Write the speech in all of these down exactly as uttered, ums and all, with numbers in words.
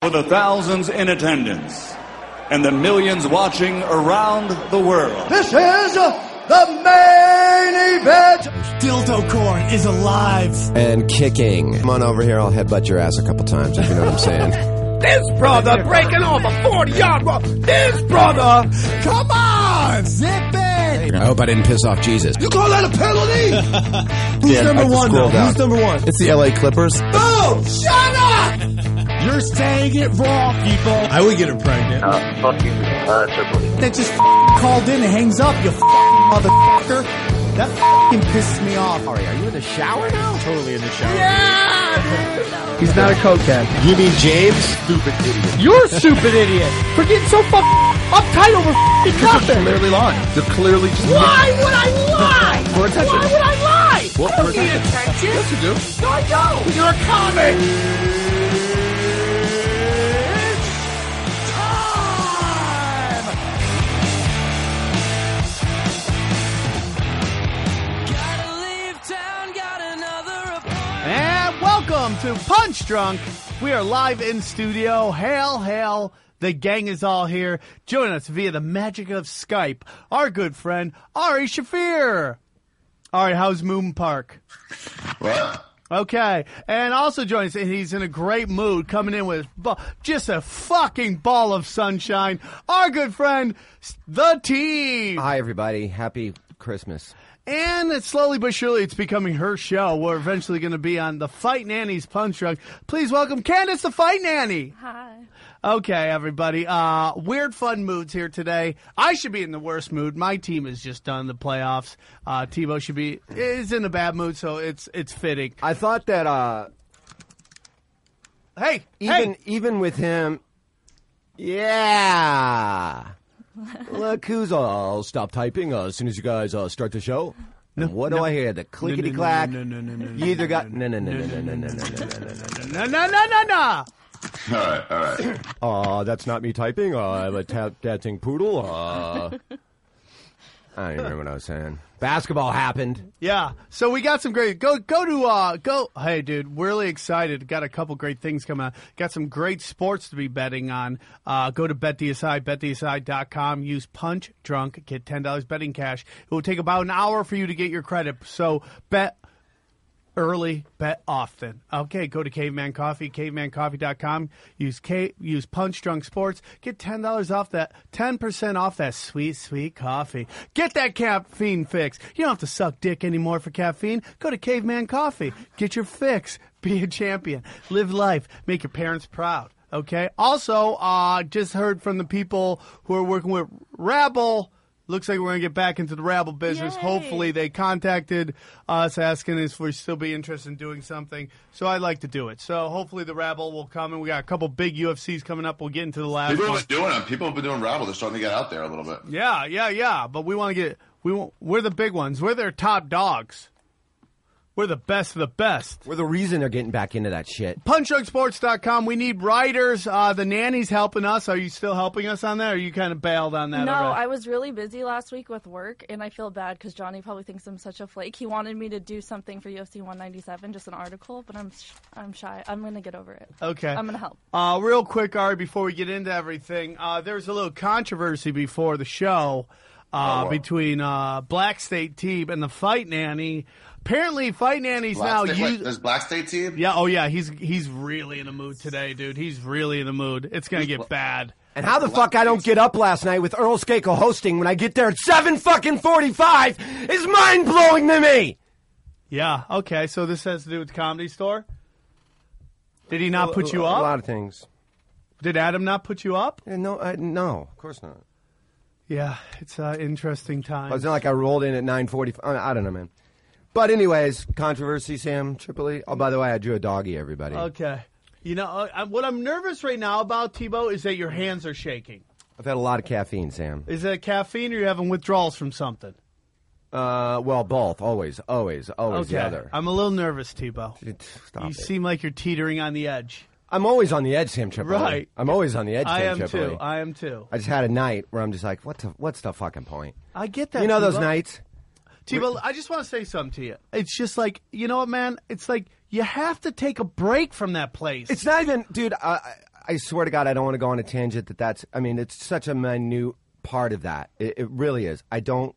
For the thousands in attendance and the millions watching around the world. This is the main event. Dildo Corn is alive. And kicking. Come on over here, I'll headbutt your ass a couple times, if you know what I'm saying. This brother breaking off a forty-yard run. This brother. Come on, zip it. I hope I didn't piss off Jesus. You call that a penalty? Who's Yeah, number one, though? down. Who's number one? It's the L A Clippers. Boom! Shut up! You're saying it wrong, people. I would get her pregnant. Uh, fuck you, uh, Triple H. That just f- called in and hangs up, you f- motherfucker. That f***ing pisses me off. Sorry, are you in the shower now? Totally in the shower. Yeah! He's not a cokehead. You mean James? Stupid idiot. You're a stupid idiot for getting so fucking uptight over f***ing nothing. Clearly lying. They're clearly just... Why would I lie? For attention. Why would I lie? Well, I don't for need attention. attention. Yes, you do. No, I don't. You're a comic. And welcome to Punch Drunk. We are live in studio. Hail, hail. The gang is all here. Join us via the magic of Skype. Our good friend, Ari Shafir. Ari, how's Moon Park? What? Okay. And also join us, and he's in a great mood, coming in with bu- just a fucking ball of sunshine. Our good friend, The Team. Hi, everybody. Happy Christmas. And it's slowly but surely, it's becoming her show. We're eventually going to be on the Fight Nanny's Punch Drunk. Please welcome Candace, the Fight Nanny. Hi. Okay, everybody. Uh, weird fun moods here today. I should be in the worst mood. My team is just done the playoffs. Uh, Tebow should be is in a bad mood, so it's it's fitting. I thought that uh, Hey, even hey. even with him, yeah. Look who's all stop typing uh, as soon as you guys uh, start the show. No, And what no. do I hear? The clickety clack. No, no, no, no, no, You either got no, no no no no no no no no no no. No, no, no, no, no. All right, all right. Uh, that's not me typing. Uh, I'm a tap dancing poodle. Uh, I don't even remember what I was saying. Basketball happened. Yeah, so we got some great. Go, go to, uh, go. Hey, dude, we're really excited. Got a couple great things coming out. Got some great sports to be betting on. Uh, go to BetDSI, bet D S I dot com. Use Punch Drunk. Get ten dollars betting cash. It will take about an hour for you to get your credit. So bet early, bet often. Okay, go to Caveman Coffee, caveman coffee dot com. Use K, use Punch Drunk Sports. Get ten dollars off that, ten percent off that sweet, sweet coffee. Get that caffeine fix. You don't have to suck dick anymore for caffeine. Go to Caveman Coffee. Get your fix. Be a champion. Live life. Make your parents proud. Okay? Also, uh, just heard from the people who are working with Rabble. Looks like we're going to get back into the Rabble business. Yay. Hopefully they contacted us asking if we still be interested in doing something. So I'd like to do it. So hopefully the Rabble will come, and we got a couple big U F Cs coming up. We'll get into the last People one. have been doing it. People have been doing Rabble. They're starting to get out there a little bit. Yeah, yeah, yeah. But we want to get we want, we're the big ones. We're their top dogs. We're the best of the best. We're the reason they're getting back into that shit. punch drunk sports dot com. We need writers. Uh, the nanny's helping us. Are you still helping us on that, or are you kind of bailed on that No, already? I was really busy last week with work, and I feel bad because Johnny probably thinks I'm such a flake. He wanted me to do something for U F C one ninety-seven, just an article, but I'm sh- I'm shy. I'm going to get over it. Okay. I'm going to help. Uh, real quick, Ari, before we get into everything, uh, there was a little controversy before the show uh, Oh, wow. between uh, Black State Team and the Fight Nanny. Apparently, Fight Nanny's Black now State, used. wait, there's Black State team? Yeah, oh yeah, he's he's really in the mood today, dude. He's really in the mood. It's gonna get bad. And how the fuck I don't get up last night with Earl Skakel hosting when I get there at seven fucking forty-five is mind blowing to me. Yeah. Okay. So this has to do with the Comedy Store. Did he not put you A up? lot of things. Did Adam not put you up? Yeah, no, I, no, of course not. Yeah, it's uh, interesting time. It's not like I rolled in at nine forty-five. I I don't know, man. But anyways, controversy, Sam Tripoli. Oh, by the way, I drew a doggy, everybody. Okay. You know, uh, I- what I'm nervous right now about, Tebow, is that your hands are shaking. I've had a lot of caffeine, Sam. Is that caffeine or are you having withdrawals from something? Uh, well, both. Always, always, always Okay. the other. I'm a little nervous, Tebow. Stop You it. seem like you're teetering on the edge. I'm always on the edge, Sam Tripoli. Right. I'm always on the edge, I Sam am Tripoli. too. I am too. I just had a night where I'm just like, what the, what's the fucking point? I get that. You know those Tebow. nights? Tebow, I just want to say something to you. It's just like, you know what, man? It's like you have to take a break from that place. It's not even, dude. I, I swear to God, I don't want to go on a tangent that that's, I mean, it's such a minute part of that. It, it really is. I don't,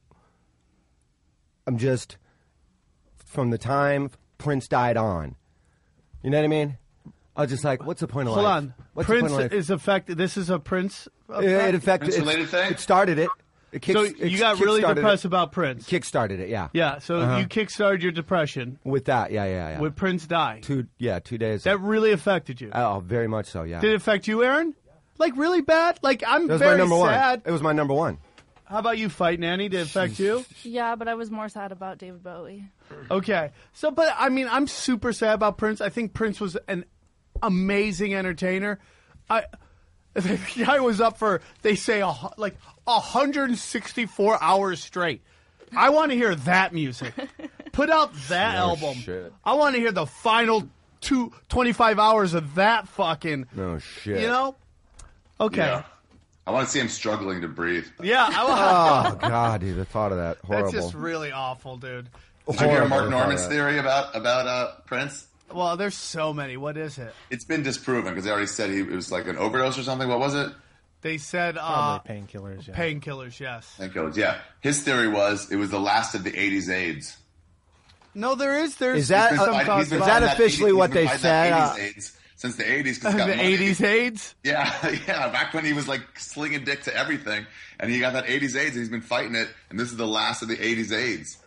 I'm just, from the time Prince died on, you know what I mean? I was just like, what's the point of Hold life? on. What's Prince the point of life? is affected. This is a Prince effect? It, it affected, Prince-related it, thing? it started it. It kick, so it you got really kick-started depressed it. about Prince. Kick-started it, yeah. Yeah, so Uh-huh. you kick-started your depression With that, yeah, yeah, yeah. with Prince dying. two, yeah, two days. That really affected you. oh, very much so, yeah. Did it affect you, Aaron? Like, really bad? Like, I'm It was very my number sad. one. It was my number one. How about you, Fight Nanny? Did it affect you? Yeah, but I was more sad about David Bowie. Okay. So, but, I mean, I'm super sad about Prince. I think Prince was an amazing entertainer. I... The guy was up for, they say, a, hu- like one hundred sixty-four hours straight. I want to hear that music. Put out that No album. shit. I want to hear the final two, twenty-five hours of that fucking, No shit. you know? Okay. Yeah. I want to see him struggling to breathe. Yeah. I, Oh, God, dude, the thought of that. Horrible. that's just really awful, dude. Did you hear Horrible Mark to Norman's follow that. theory about about uh, Prince? Well, there's so many. What is it? It's been disproven because they already said he it was like an overdose or something. What was it? They said uh, Probably painkillers. Yeah. painkillers, yes. Painkillers. Yeah. His theory was it was the last of the eighties AIDS. No, there is. There's Is that- He's some been fighting- talk he's been about that fighting officially eighties what they he's been fighting that said? eighties AIDS since the eighties. 'cause he's got the money. eighties AIDS. Yeah, yeah. Back when he was like slinging dick to everything, and he got that eighties AIDS, and he's been fighting it. And this is the last of the eighties AIDS.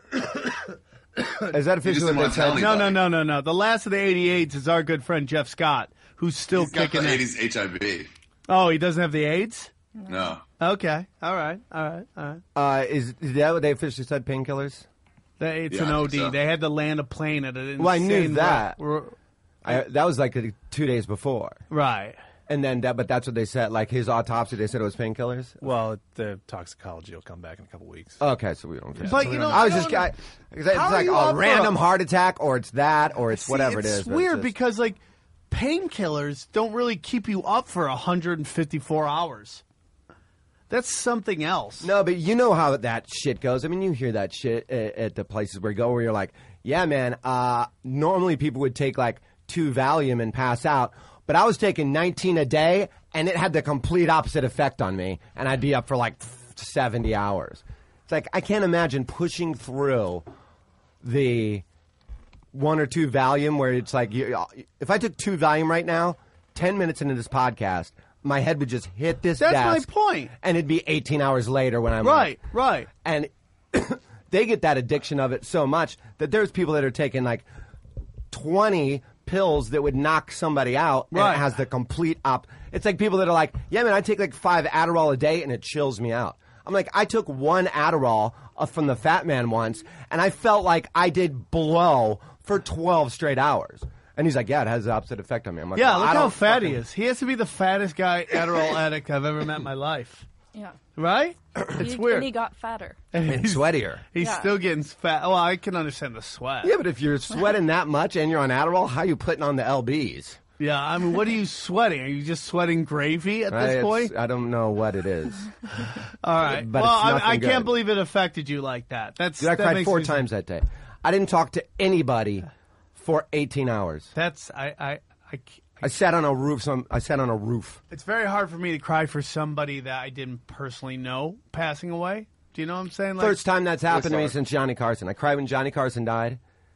Is that officially didn't what want they to tell said? No, no, anybody. no, no, no. The last of the eighty-eights is our good friend Jeff Scott, who's still He's got kicking the it. eighties H I V. Oh, he doesn't have the AIDS? No. Okay. All right. All right. All right. Uh, is, is that what they officially said, painkillers? That- It's Yeah, an I O think D. so. They had to land a plane at an insane Well, I knew that. ro- ro- I, that was like the two days before. right. And then, that, but that's what they said. Like his autopsy, they said it was painkillers. Well, the toxicology will come back in a couple weeks. Okay, so we don't care. But, you know, I was I just, don't- I, it's like How are you a up for random a- heart attack, or it's that, or it's See, whatever it's it is. but weird just- because, like, painkillers don't really keep you up for one hundred fifty-four hours. That's something else. No, but you know how that shit goes. I mean, you hear that shit at, at the places where you go, where you're like, yeah, man. Uh, normally, people would take like two Valium and pass out, but I was taking nineteen a day, and it had the complete opposite effect on me, and I'd be up for like seventy hours. It's like I can't imagine pushing through the one or two Valium, where it's like, you, if I took two Valium right now, ten minutes into this podcast, my head would just hit this That's my desk, point. and it'd be eighteen hours later when I'm Right, like, right. and they get that addiction of it so much that there's people that are taking like twenty pills that would knock somebody out, and Right. it has the complete op. It's like people that are like, yeah, man, I take like five Adderall a day, and it chills me out. I'm like, I took one Adderall uh, from the Fat Man once, and I felt like I did blow for twelve straight hours. And he's like, yeah, it has the opposite effect on me. I'm like, Yeah, well, look I how don't fat he fucking- is. He has to be the fattest guy Adderall addict I've ever met in my life. Yeah. Right? It's He- weird. And he got fatter. And And he's, sweatier. he's Yeah. still getting fat. Well, I can understand the sweat. Yeah, but if you're sweating that much and you're on Adderall, how are you putting on the L Bs? Yeah, I mean, what are you sweating? Are you just sweating gravy at I, this it's- point? I don't know what it is. All right. but well, it's I, nothing I can't good. believe it affected you like that. That's Dude, I that cried makes four me- times that day. I didn't talk to anybody for eighteen hours. That's I I. I c- I sat on a roof. Some I sat on a roof. it's very hard for me to cry for somebody that I didn't personally know passing away. Do you know what I'm saying? Like, First time that's happened to me sorry. since Johnny Carson. I cried when Johnny Carson died.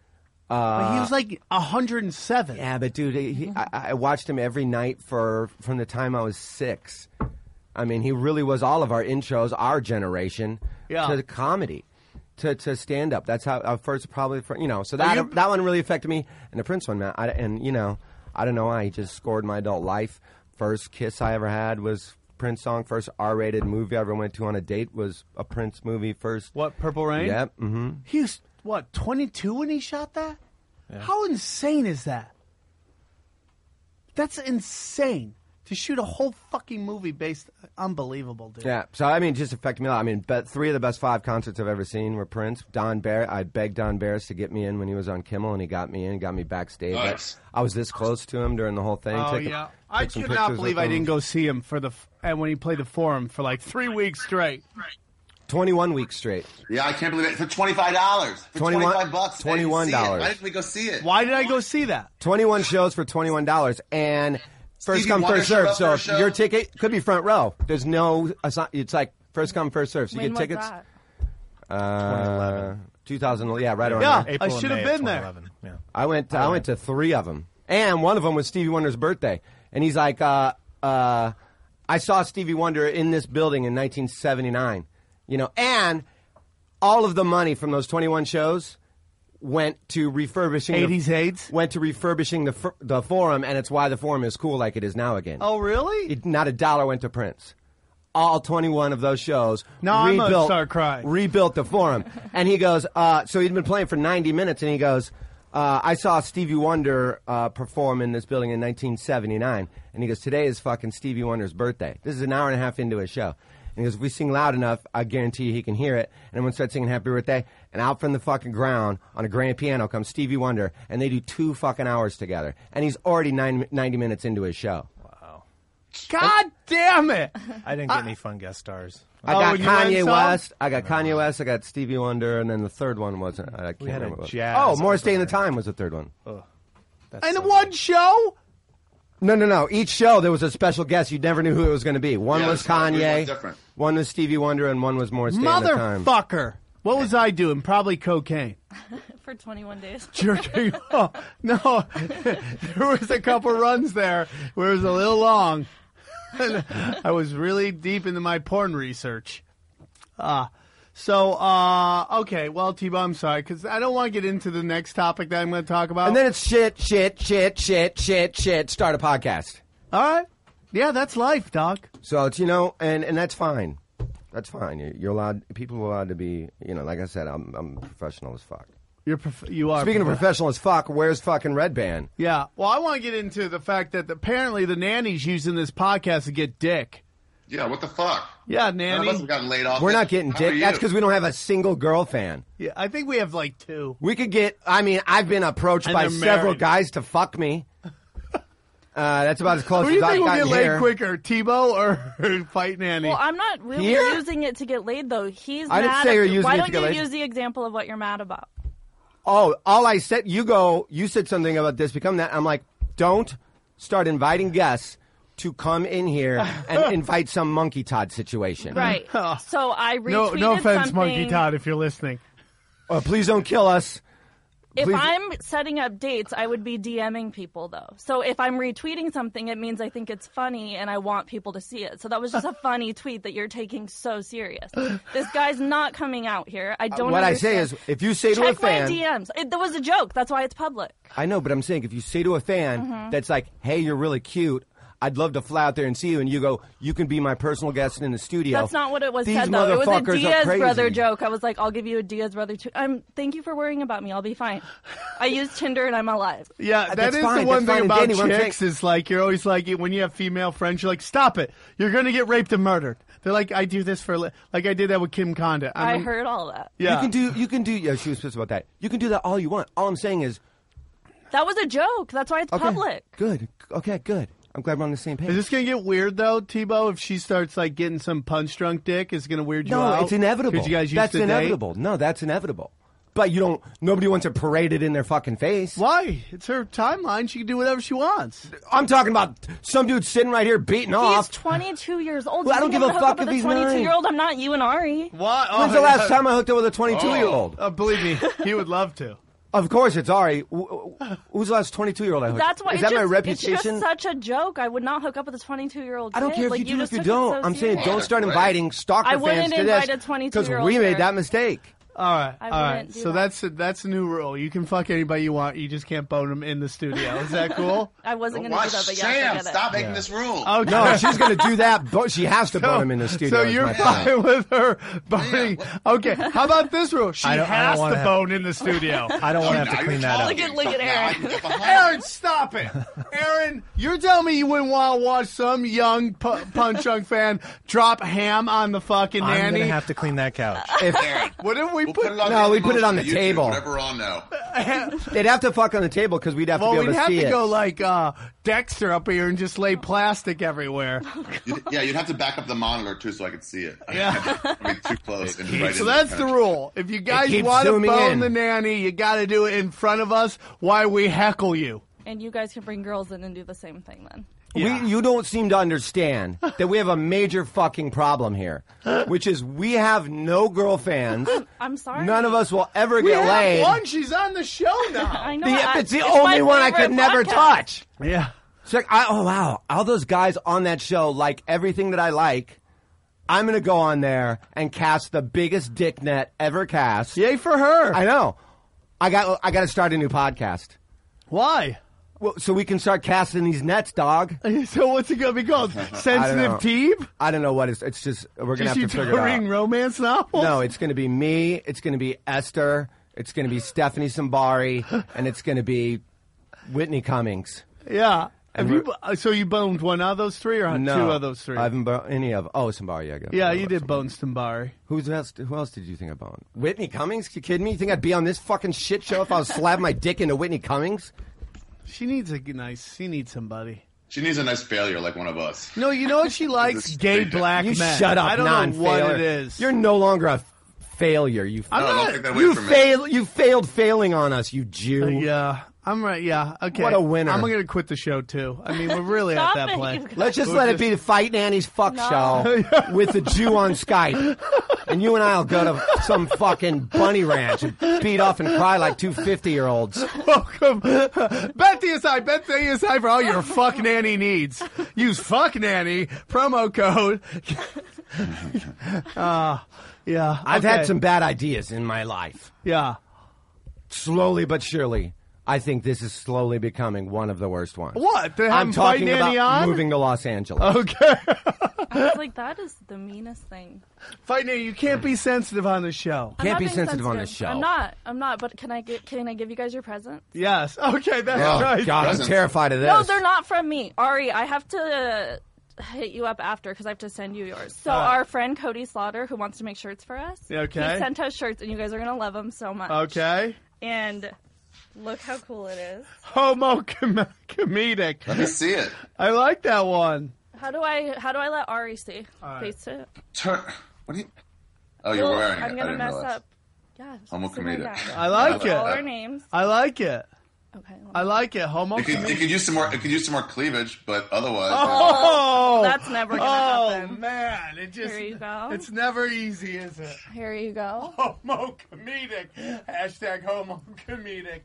but he was like one hundred seven. Yeah, but dude, he, I, I watched him every night for from the time I was six. I mean, he really was all of our intros, our generation, Yeah. to the comedy, to to stand up. That's how uh, first probably for, you know. So that you- that one really affected me, and the Prince one, man. I, and you know, I don't know why he just scored my adult life. First kiss I ever had was Prince song. First R-rated movie I ever went to on a date was a Prince movie. First, What, Purple Rain? Yep. Mm-hmm. He was, what, twenty-two when he shot that? How insane is that? That's insane. To shoot a whole fucking movie based, unbelievable, dude. Yeah, so I mean, it just affected me a lot. I mean, but three of the best five concerts I've ever seen were Prince. Don Barrett, I begged Don Barrett to get me in when he was on Kimmel, and he got me in, got me backstage. Nice. I, I was this close to him during the whole thing. Oh Took a- yeah, I took some could not pictures believe with I him. didn't go see him for the f- and when he played the Forum for like three weeks straight. twenty-one weeks straight. Yeah, I can't believe it. For twenty-five dollars. For twenty-one twenty-five bucks. I didn't twenty-one see it. dollars. Why didn't we go see it? Why did I go see that? twenty-one shows for twenty-one dollars, and first Stevie come, Wonder first showed serve. up for So a show? your ticket could be front row. There's no, it's like first come, first serve. So you When get was tickets. that? Uh, two thousand, yeah, right around Yeah. there. I April and should have May of been there. twenty eleven. Yeah. I went. To, I went to three of them, and one of them was Stevie Wonder's birthday. And he's like, uh, uh, "I saw Stevie Wonder in this building in nineteen seventy-nine." You know, and all of the money from those twenty-one shows went to refurbishing eighties the, AIDS? went to refurbishing the f- the Forum, and it's why the Forum is cool like it is now again. Oh, really? It, not a dollar went to Prince. All twenty-one of those shows Now I'm gonna rebuilt, start crying. rebuilt the Forum. And he goes, uh, so he'd been playing for ninety minutes, and he goes, uh, I saw Stevie Wonder uh, perform in this building in nineteen seventy-nine. And he goes, today is fucking Stevie Wonder's birthday. This is an hour and a half into his show. And he goes, if we sing loud enough, I guarantee you he can hear it. And everyone starts singing Happy Birthday. And out from the fucking ground on a grand piano comes Stevie Wonder. And they do two fucking hours together. And he's already nine, ninety minutes into his show. God damn it! I didn't get any fun guest stars. I Oh, got you went Kanye some? West. I got Kanye West. I got Stevie Wonder, and then the third one wasn't. I can't We had a remember. what- jazz oh, Morris Day in the opener. Time was the third one. That's And so one good. show? No, no, no. Each show there was a special guest. You never knew who it was going to be. One Yeah, was it's not- it's Kanye. different. One was Stevie Wonder, and one was Morris Day in the Time. Motherfucker! What was I doing? Probably cocaine. For twenty-one days. Jerking off. No, there was a couple runs there where it was a little long. I was really deep into my porn research. Uh, so, uh, okay, well, T-Bo, I'm sorry, because I don't want to get into the next topic that I'm going to talk about. And then it's shit, shit, shit, shit, shit, shit. Start a podcast. All right. Yeah, that's life, Doc. So it's, you know, and, and that's fine. That's fine. You're, you're allowed. People are allowed to be. You know, like I said, I'm I'm professional as fuck. You're prof- you are. Speaking of prof- professional as fuck, where's fucking Red Band? Yeah. Well, I want to get into the fact that apparently the nanny's using this podcast to get dick. Yeah, what the fuck? Yeah, None of us nanny. have gotten laid off. We're yet. not getting How dick. are That's you? because we don't have a single girl fan. Yeah, I think we have like two. We could get. I mean, I've been approached And by they're several married. guys to fuck me. Uh, that's about as close Who do as you I've think will gotten get laid here. quicker, Tebow or Fight Nanny? Well, I'm not really Here? using it to get laid, though. He's I didn't mad say at you're me. using Why it to don't get you laid. use the example of what you're mad about? Oh, all I said. You go. You said something about this. Become that. I'm like, don't start inviting guests to come in here and invite some monkey Todd situation. Right. So I retweeted no, no offense, something. Monkey Todd, if you're listening. Oh, please don't kill us. If Please- I'm setting up dates, I would be DMing people, though. So if I'm retweeting something, it means I think it's funny and I want people to see it. So that was just a funny tweet that you're taking so serious. This guy's not coming out here. I don't what I say understand. is, if you say to Check a fan, my D Ms. It, that was a joke. That's why it's public. I know, but I'm saying if you say to a fan Mm-hmm. that's like, "Hey, you're really cute. I'd love to fly out there and see you," and you go, "You can be my personal guest in the studio." That's not what it was These said, though. It was a motherfuckers are Diaz crazy. brother joke. I was like, I'll give you a Diaz brother too. I'm. Thank you for worrying about me. I'll be fine. I use Tinder and I'm alive. Yeah, that That's is fine, the one that's thing fine. about Danny, what I'm chicks is like you're always like when you have female friends, you're like, stop it, you're gonna get raped and murdered. They're like, I do this for a li-. Like I did that with Kim Condit. I, I mean, heard all that. Yeah, You can do. You can do. Yeah, she was pissed about that. You can do that all you want. All I'm saying is, That was a joke. That's why it's okay, public. good. Okay, good. I'm glad we're on the same page. Is this gonna get weird though, Tebow? If she starts like getting some punch drunk dick, is it gonna weird you no, out? it's inevitable. 'Cause you guys used That's to date? inevitable. No, that's inevitable. But you don't. Nobody wants to parade it in their fucking face. Why? It's her timeline. She can do whatever she wants. I'm talking about some dude sitting right here beating He's off. twenty-two years old. Well, I You don't think give I'm a gonna fuck hook up if with he's a nine. twenty-two-year-old. I'm not you and Ari. What? When's the last time I hooked up with a twenty-two-year-old? Uh, believe me, he would love to. Of course, it's Ari. Wh- wh- Who's the last twenty-two-year-old I hooked? That's why Is it's that just, my It's reputation? just such a joke. I would not hook up with a twenty-two-year-old. I don't kid. care if like, you do just if you took it don't. so I'm saying serious. don't start inviting stalker I fans wouldn't to invite this a twenty-two-year-old we made here. that mistake. All right, I all right. wouldn't do So that. that's a, that's a new rule. You can fuck anybody you want. You just can't bone them in the studio. Is that cool? I wasn't going to Watch do that, but yes, I Sam, get it. stop making this rule. Okay. No, she's going to do that, but she has to bone him in the studio. So is you're my fine point. with her boning? Okay. How about this rule? She I don't- I don't has wanna to have- bone in the studio. I don't want to Now have to you're clean that up. talking. Look at- look at Now I Aaron. can get behind Aaron, it. stop it. Aaron, you're telling me you wouldn't want to watch some young pu- punch drunk fan drop ham on the fucking I'm nanny? gonna have to clean that couch. If, Aaron, What if we we'll put? put it on No, the we put it on the YouTube, table. Whatever we're on now. they'd have to fuck on the table because we'd have to well, be we'd able to have see to it. go like uh, Dexter up here and just lay plastic everywhere. You'd, yeah, you'd have to back up the monitor too so I could see it. Yeah. I'd be too close. And right So in that's kind the of- rule. If you guys keeps want to zooming bone in. the nanny, you got to do it in front of us while we heckle you. And you guys can bring girls in and do the same thing then. Yeah. We, you don't seem to understand that we have a major fucking problem here, which is we have no girl fans. I'm sorry. None of us will ever We get have laid. one. She's on the show now. I know. The, I- it's the it's my only one I could favorite never podcast. touch. Yeah. It's like, I, oh wow, all those guys on that show like everything that I like. I'm gonna go on there and cast the biggest dick net ever cast. Yay for her. I know. I got. I got to start a new podcast. Why? Well, so we can start casting these nets, dog. So what's it going to be called? know. Sensitive Teeb? I don't know what it's. It's just we're gonna Just you have to two figure it reading out. romance novels? No, it's gonna be me. It's gonna be Esther. It's gonna be Stephanie Sambari, and it's gonna be Whitney Cummings. Yeah. Have And you, we're- uh, so you boned one of those three or No, two of those three? I haven't boned any of. Oh, Sambari. I got. yeah, you did bone Stambari. Who's else? Who else did you think I boned? Whitney Cummings? You kidding me? You think I'd be on this fucking shit show if I was slapping my dick into Whitney Cummings? She needs a g- nice, she needs somebody. She needs a nice failure like one of us. No, you know what she likes? This Gay straight- black You men. shut up, I don't non-failure. know what it is. You're no longer a f- failure. You. I'm No, don't not, take that away you from me. failed. You failed failing on us. You Jew. yeah, I'm right. Yeah, okay. What a winner. I'm going to quit the show, too. I mean, we're really Stop at that it, point. you guys. Let's just We're let it just- be the Fight Nanny's fuck No. show with a Jew on Skype. And you and I'll go to some fucking bunny ranch and beat off and cry like two fifty-year-olds. Welcome. Bet D S I. Bet D S I for all your fuck nanny needs. Use fuck nanny promo code. uh, yeah. I've okay. had some bad ideas in my life. Yeah. Slowly but surely, I think this is slowly becoming one of the worst ones. What? To have I'm him fight talking nanny about on? moving to Los Angeles. Okay. I was like, that is the meanest thing. Fight nanny. You can't be sensitive on the show. I'm Can't not be being sensitive on this show. I'm not. I'm not. But can I get? Can I give you guys your presents? Yes. Okay. That's Oh, right. God, I'm Presents. terrified of this. No, they're not from me. Ari, I have to hit you up after because I have to send you yours. So Uh, our friend Cody Slaughter, who wants to make shirts for us, Okay. he sent us shirts, and you guys are gonna love them so much. Okay. And look how cool it is. Homo com- comedic. Let me see it. I like that one. How do I? How do I let Ari see? right. Paste it. Turn. What do you? Oh, you're Well, wearing it. I'm I gonna didn't mess realize. up. Yeah. just Homo sit right comedic. down. I like All it. our names. I like it. Okay. let me- I like it. Homo It could, it comedic. could use some more. It could use some more cleavage, but otherwise, Oh, That's never gonna oh, happen. man, it just Here you go. it's never easy, is it? Here you go. Homo comedic. Hashtag homo comedic.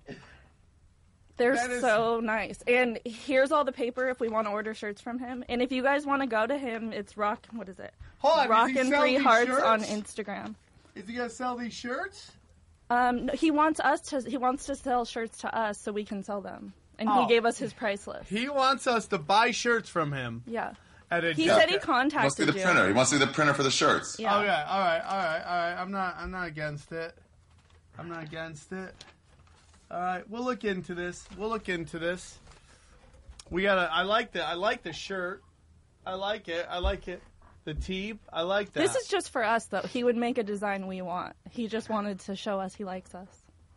They're That is- so nice. And here's all the paper if we want to order shirts from him. And if you guys want to go to him, it's rock. What is it? Hold on, does Rock he and sell Three these Hearts shirts? on Instagram. Is he gonna sell these shirts? Um, no, he wants us to. He wants to sell shirts to us so we can sell them. And Oh. he gave us his price list. He wants us to buy shirts from him. Yeah. At a He discount. said he he wants to contacted be the you. printer. He wants to be the printer for the shirts. Yeah. Okay, all right, all right, all right. I'm not, I'm not against it. I'm not against it. All right, we'll look into this. We'll look into this. We gotta. I like the. I like the shirt. I like it. I like it. The tee. I like that. This is just for us, though. He would make a design we want. He just wanted to show us he likes us.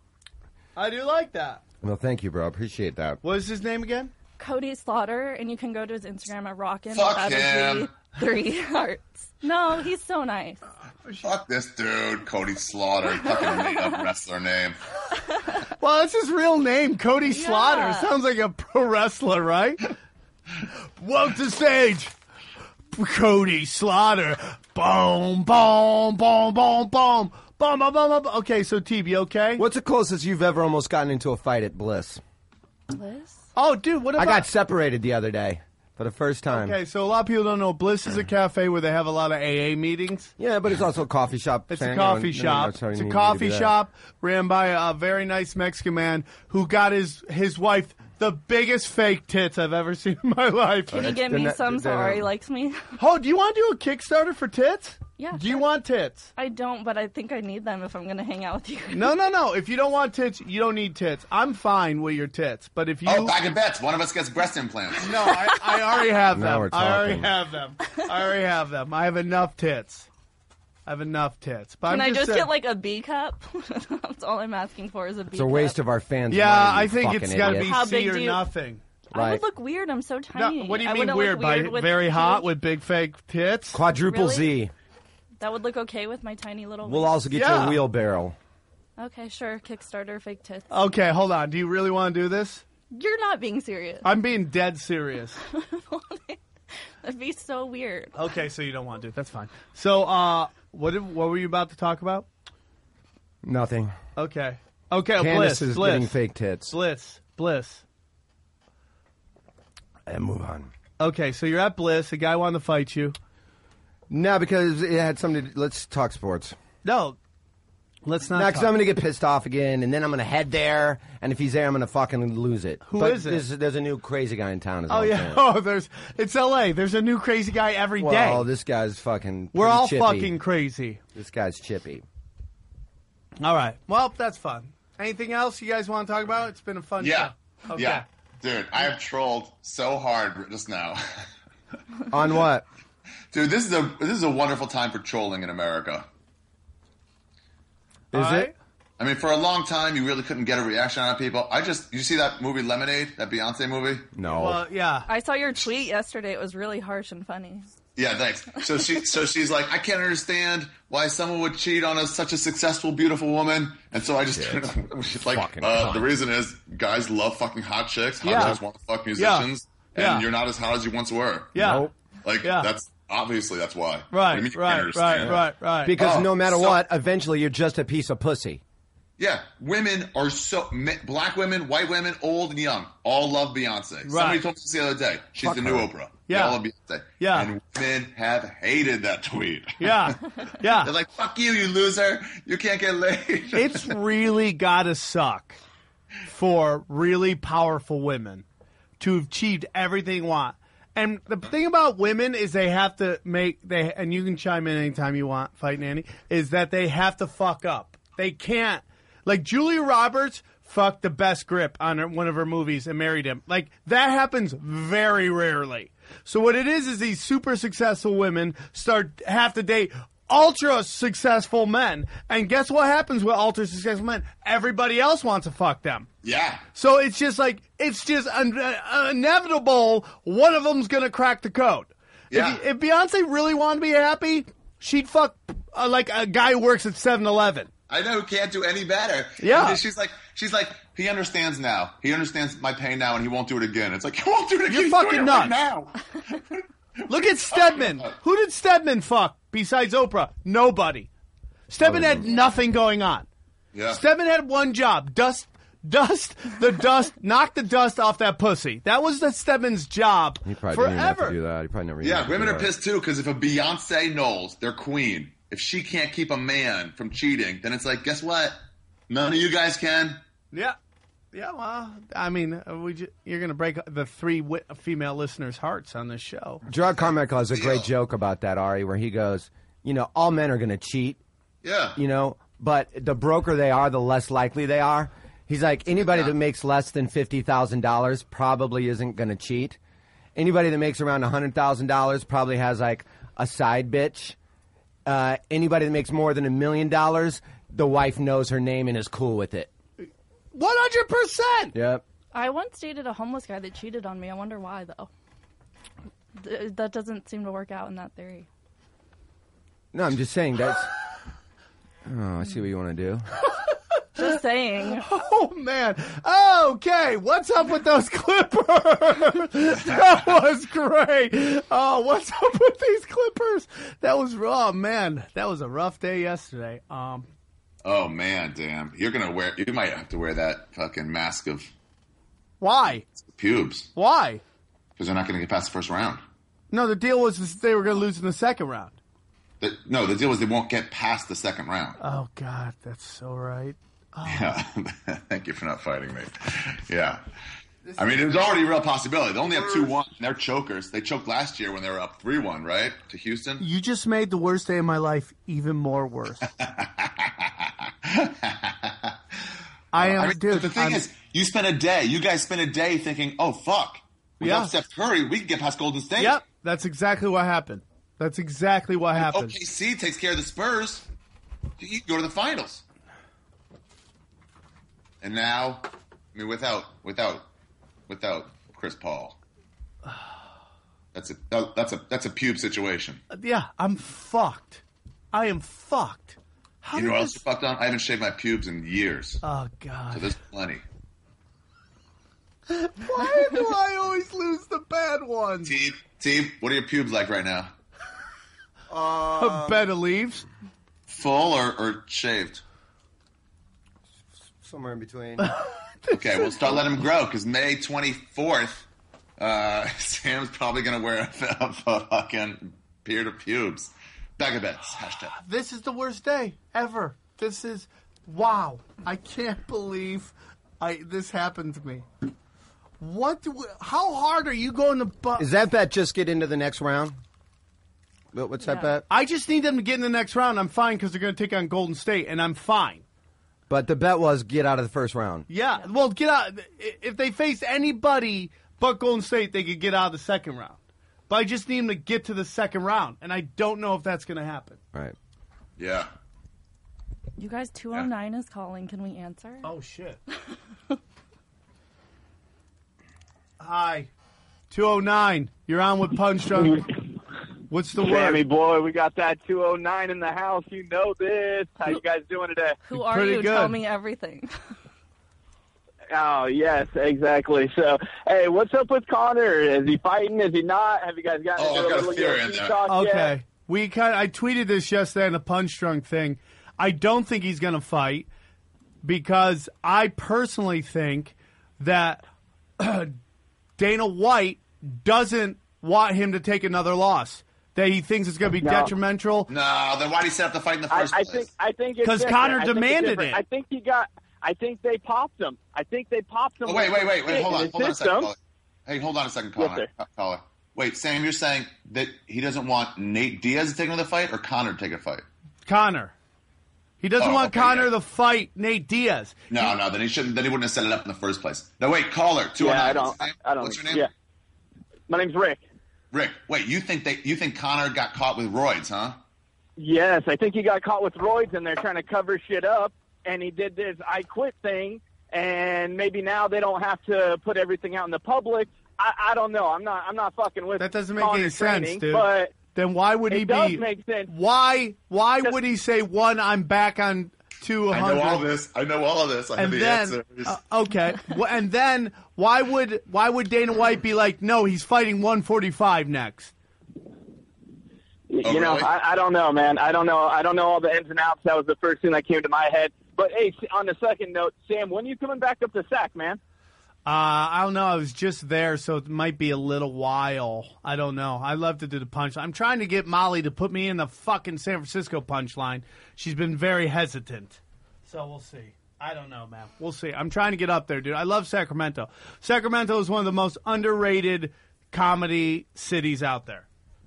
I do like that. Well, thank you, bro. Appreciate that. What is his name again? Cody Slaughter, and you can go to his Instagram at Rockin' Fuck without a him. G, three hearts. No, he's so nice. Fuck this dude, Cody Slaughter. Fucking made up wrestler name. Well, that's his real name, Cody Slaughter. Sounds like a pro wrestler, right? Welcome to stage, Cody Slaughter. Boom, boom, boom, boom, boom. Boom, boom, boom, boom. Okay, so T B, okay? What's the closest you've ever almost gotten into a fight at Bliss? Liz? Oh, dude, what about... I got separated the other day for the first time. Okay, so a lot of people don't know Bliss is a cafe where they have a lot of A A meetings. Yeah, but it's also a coffee shop. It's Sam. a No one- coffee no one shop. necessarily It's a needs you to coffee do that. shop ran by a very nice Mexican man who got his his wife the biggest fake tits I've ever seen in my life. Can you get they're me not- some so they're- Ari likes me? Oh, do you want to do a Kickstarter for tits? Yeah, Do you sure. want tits? I don't, but I think I need them if I'm going to hang out with you. No, no, no. If you don't want tits, you don't need tits. I'm fine with your tits. But if you... Oh, bag of bets. One of us gets breast implants. No, I, I already have Now them. we're I already talking. have them. I already have them. I have enough tits. I have enough tits. But Can I'm I just saying- get like a B cup? That's all I'm asking for is a B cup. It's a waste of our fans' Yeah, money, I you think fucking it's got to be idiots. How C big or do you- nothing. I Right. would look weird. I'm so No, tiny. what do you I mean wouldn't weird? look weird By with very hot huge- with big fake tits? Quadruple Really? Z. That would look okay with my tiny little. We'll waist. also get Yeah. you a wheelbarrow. Okay, sure. Kickstarter, fake tits. Okay, hold on. Do you really want to do this? You're not being serious. I'm being dead serious. That'd be so weird. Okay, so you don't want to do it. That's fine. So, uh, what did, what were you about to talk about? Nothing. Okay. Okay, Candace Bliss. is Bliss. getting fake tits. Bliss. Bliss. And move on. Okay, so you're at Bliss. A guy wanted to fight you. No, because it had something to, let's talk sports. No. Let's not No, because talk. I'm going to get pissed off again, and then I'm going to head there, and if he's there, I'm going to fucking lose it. Who but is it? There's, there's a new crazy guy in town. Is Oh, all I'm yeah. saying. Oh, there's. It's L A. There's a new crazy guy every day. Well, this guy's fucking We're pretty all chippy. fucking crazy. This guy's chippy. All right. Well, that's fun. Anything else you guys want to talk about? It's been a fun Yeah. show. Okay. Yeah. Dude, I have trolled so hard just now. On what? Dude, this is a this is a wonderful time for trolling in America. Is All it? right. I mean, for a long time, you really couldn't get a reaction out of people. I just, you see that movie Lemonade, that Beyonce movie? No. Well, yeah. I saw your tweet yesterday. It was really harsh and funny. Yeah, thanks. So she, so she's like, I can't understand why someone would cheat on a, such a successful, beautiful woman. And so I just, she's like, Fucking uh, cunt. the reason is guys love fucking hot chicks. Hot Yeah. chicks want to fuck musicians. Yeah. And you're not as hot as you once were. Yeah. Nope. Like, Yeah. that's, obviously that's why. What do Right, you mean you right, can't right, understand? right, right. Because Oh, no matter so- what, eventually you're just a piece of pussy. Yeah, women are so ma- black women, white women, old and young, all love Beyonce. Somebody told me this the other day. She's Fuck the new her. Oprah. Yeah. They all love Beyonce. Yeah. And women have hated that tweet. Yeah. Yeah. They're like, "Fuck you, you loser! You can't get laid." It's really gotta suck for really powerful women to have achieved everything they want. And the thing about women is they have to make they and you can chime in anytime you want, Fight Nanny, is that they have to fuck up. They can't. Like Julia Roberts fucked the best grip on her, one of her movies and married him. Like that happens very rarely. So what it is is these super successful women start have to date ultra successful men, and guess what happens with ultra successful men? Everybody else wants to fuck them. Yeah. So it's just like it's just un- uh, inevitable. One of them's gonna crack the code. Yeah. If, if Beyonce really wanted to be happy, she'd fuck uh, like a guy who works at seven eleven. I know who can't do any better. Yeah. And she's like, she's like, he understands now. He understands my pain now, and he won't do it again. It's like, he won't do it again. You're He's fucking doing it right nuts. now. Look at Stedman. Who did Stedman fuck besides Oprah? Nobody. Stedman had nothing going on. Yeah. Stedman had one job: dust, dust the dust, knock the dust off that pussy. That was the Stedman's job He probably didn't even have to forever. do that. He probably never. even Yeah, had to women do are that. pissed too because if a Beyonce knows their queen, if she can't keep a man from cheating, then it's like, guess what? None of you guys can. Yeah, yeah. Well, I mean, uh, we ju- you're gonna break the three wi- female listeners' hearts on this show. Gerard Carmichael has a great Deal. joke about that, Ari, where he goes, you know, all men are going to cheat, Yeah. you know, but the broker they are, the less likely they are. He's like, anybody Yeah. that makes less than fifty thousand dollars probably isn't going to cheat. Anybody that makes around one hundred thousand dollars probably has like a side bitch. Uh, anybody that makes more than a million dollars, the wife knows her name and is cool with it. One hundred percent. Yep. I once dated a homeless guy that cheated on me. I wonder why, though. Th- that doesn't seem to work out in that theory. No, I'm just saying that's. Oh, I see what you want to do. Just saying. Oh man. Okay, what's up with those Clippers? That was great. Oh, what's up with these Clippers? That was oh man, that was a rough day yesterday. Um, Oh man, damn! You're gonna wear. You might have to wear that fucking mask of why? pubes Why? because they're not gonna get past the first round. No, the deal was this- they were going to lose in the second round. The, no, the deal was they won't get past the second round. Oh God, that's so right. Yeah. Thank you for not fighting me. Yeah. I mean, it was already a real possibility. They only have two one. They're chokers. They choked last year when they were up three one, right, to Houston. You just made the worst day of my life even more worse. I am, I mean, dude. the thing I'm- is, you spent a day. You guys spent a day thinking, "Oh fuck, without Yeah. Steph Curry, we can get past Golden State." yep, that's exactly what happened. That's exactly what happened. O K C takes care of the Spurs. You can go to the finals. And now, I mean, without, without, without Chris Paul, that's a that's a that's a pube situation. Yeah, I'm fucked. I am fucked. How You know did what else this- you fucked on? I haven't shaved my pubes in years, Oh so God. there's plenty. Why do I always lose the bad ones? Teeb, Teeb, what are your pubes like right now? A bed of leaves. Full or, or shaved? Somewhere in between. Okay, we'll start letting them grow because May twenty-fourth, uh, Sam's probably going to wear a, a fucking beard of pubes. Bag of bets. Hashtag. This is the worst day ever. This is, wow. I can't believe I this happened to me. What? Do we, how hard are you going to... Bu- Is that bet just get into the next round? What- What's that Yeah. bet? I just need them to get in the next round. I'm fine because they're going to take on Golden State, and I'm fine. But the bet was get out of the first round. Yeah, well, get out. If they face anybody but Golden State, they could get out of the second round. But I just need them to get to the second round, and I don't know if that's going to happen. Right. Yeah. You guys, two oh nine is calling. Can we answer? Oh, shit. Hi. two oh nine. You're on with Punch Drunk. What's the Sammy word? boy, we got that two oh nine in the house. You know this. How you guys doing today? Who are Pretty you? good. Tell me everything. Oh, yes, exactly. So, hey, what's up with Connor? Is he fighting? Is he not? Have you guys gotten Oh, into I've got a little theory U F in C there. talk Okay. yet? We kind I tweeted this yesterday in a Punch Drunk thing. I don't think he's going to fight because I personally think that Dana White doesn't want him to take another loss. That he thinks it's going to be No. detrimental. No, then why did he set up the fight in the I, first I place? think I think it's 'Cause different. Connor I think it's demanded different. it. I think he got. I think they popped him. I think they popped him. Oh, wait, wait, wait, wait. in Hold on. his Hold on a second, system. caller. Hey, hold on a second, Yes, caller. sir. caller. Wait, Sam, you're saying that he doesn't want Nate Diaz to take another fight or Connor to take a fight? Connor. He doesn't Oh, want okay, Connor yeah. to fight Nate Diaz. No, no, then he shouldn't. Then he wouldn't have set it up in the first place. Now, wait, caller, two oh nine. Yeah, I don't. What's your name? I don't. What's your name? Yeah. My name's Rick. Rick. Wait, you think they? You think Connor got caught with roids, huh? Yes, I think he got caught with roids, and they're trying to cover shit up. And he did this "I quit" thing, and maybe now they don't have to put everything out in the public. I, I don't know. I'm not. I'm not fucking with. That doesn't make Connor any sense, training, dude. But Then why would he it does be? make sense. Why? Why Just- would he say one? I'm back on two I hundred. know all this. I know all of this. I have And the then, answers. uh, okay, Well, and then why would why would Dana White be like, no, he's fighting one forty-five next? You Oh, know, really? I, I don't know, man. I don't know. I don't know all the ins and outs. That was the first thing that came to my head. But hey, on the second note, Sam, when are you coming back up to Sac, man? Uh, I don't know. I was just there, so it might be a little while. I don't know. I love to do the punch. I'm trying to get Molly to put me in the fucking San Francisco punchline. She's been very hesitant. So we'll see. I don't know, man. We'll see. I'm trying to get up there, dude. I love Sacramento. Sacramento is one of the most underrated comedy cities out there.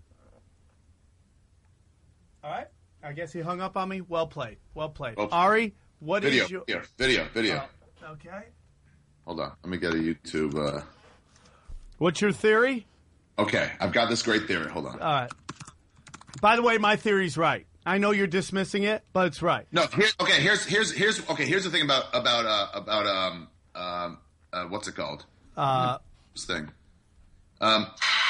All right. I guess he hung up on me. Well played. Well played. Well played. Ari, what is Video, your... here, video, video. Oh, okay. Hold on, let me get a YouTube. Uh... What's your theory? Okay, I've got this great theory. Hold on. All right. By the way, my theory's right. I know you're dismissing it, but it's right. No, here, okay. Here's here's here's okay. Here's the thing about about uh, about um um uh, what's it called? Uh, This thing. Um.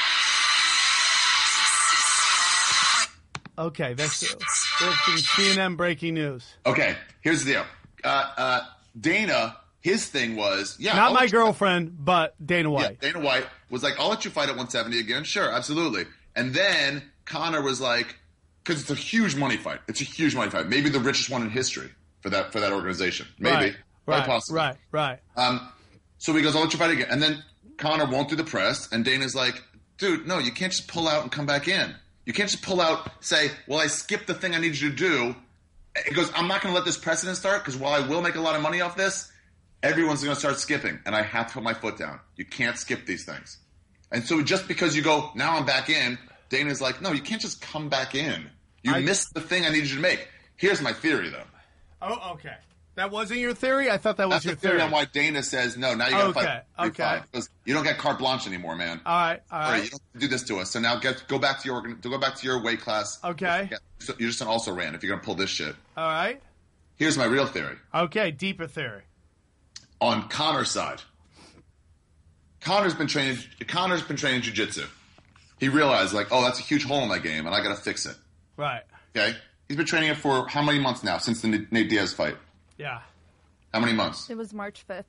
okay, that's, that's from C N N breaking news. Okay, here's the deal. Uh, uh, Dana, his thing was yeah. Not I'll my let you- girlfriend, but Dana Yeah, White. Dana White was like, "I'll let you fight at one seventy again." Sure, absolutely. And then Connor was like, "Because it's a huge money fight. It's a huge money fight. Maybe the richest one in history for that for that organization. Maybe, Right, Very right, possible. right, right. Um, so he goes, "I'll let you fight again." And then Connor won't do the press, and Dana's like, "Dude, no, you can't just pull out and come back in. You can't just pull out, say, well, I skipped the thing I needed you to do." He goes, "I'm not going to let this precedent start because while I will make a lot of money off this, everyone's going to start skipping, and I have to put my foot down. You can't skip these things." And so just because you go, "Now I'm back in," Dana's like, "No, you can't just come back in. You I- missed the thing I needed you to make." Here's my theory, though. Oh, okay. That wasn't your theory? I thought that was That's your the theory theory. on why Dana says, "No, now you got to Okay, fight." three okay. five. Because you don't get carte blanche anymore, man. All right, all All right, right. you don't do this to us. So now get go back to your organ- go back to your weight class. Okay. So you're just an also ran if you're gonna pull this shit. All right. Here's my real theory Okay, deeper theory. on Connor's side. Connor's been training. Connor's been training jiu-jitsu. He realized like, oh, that's a huge hole in my game, and I got to fix it. Right. Okay. He's been training it for how many months now since the Nate Diaz fight? Yeah. How many months? It was March fifth.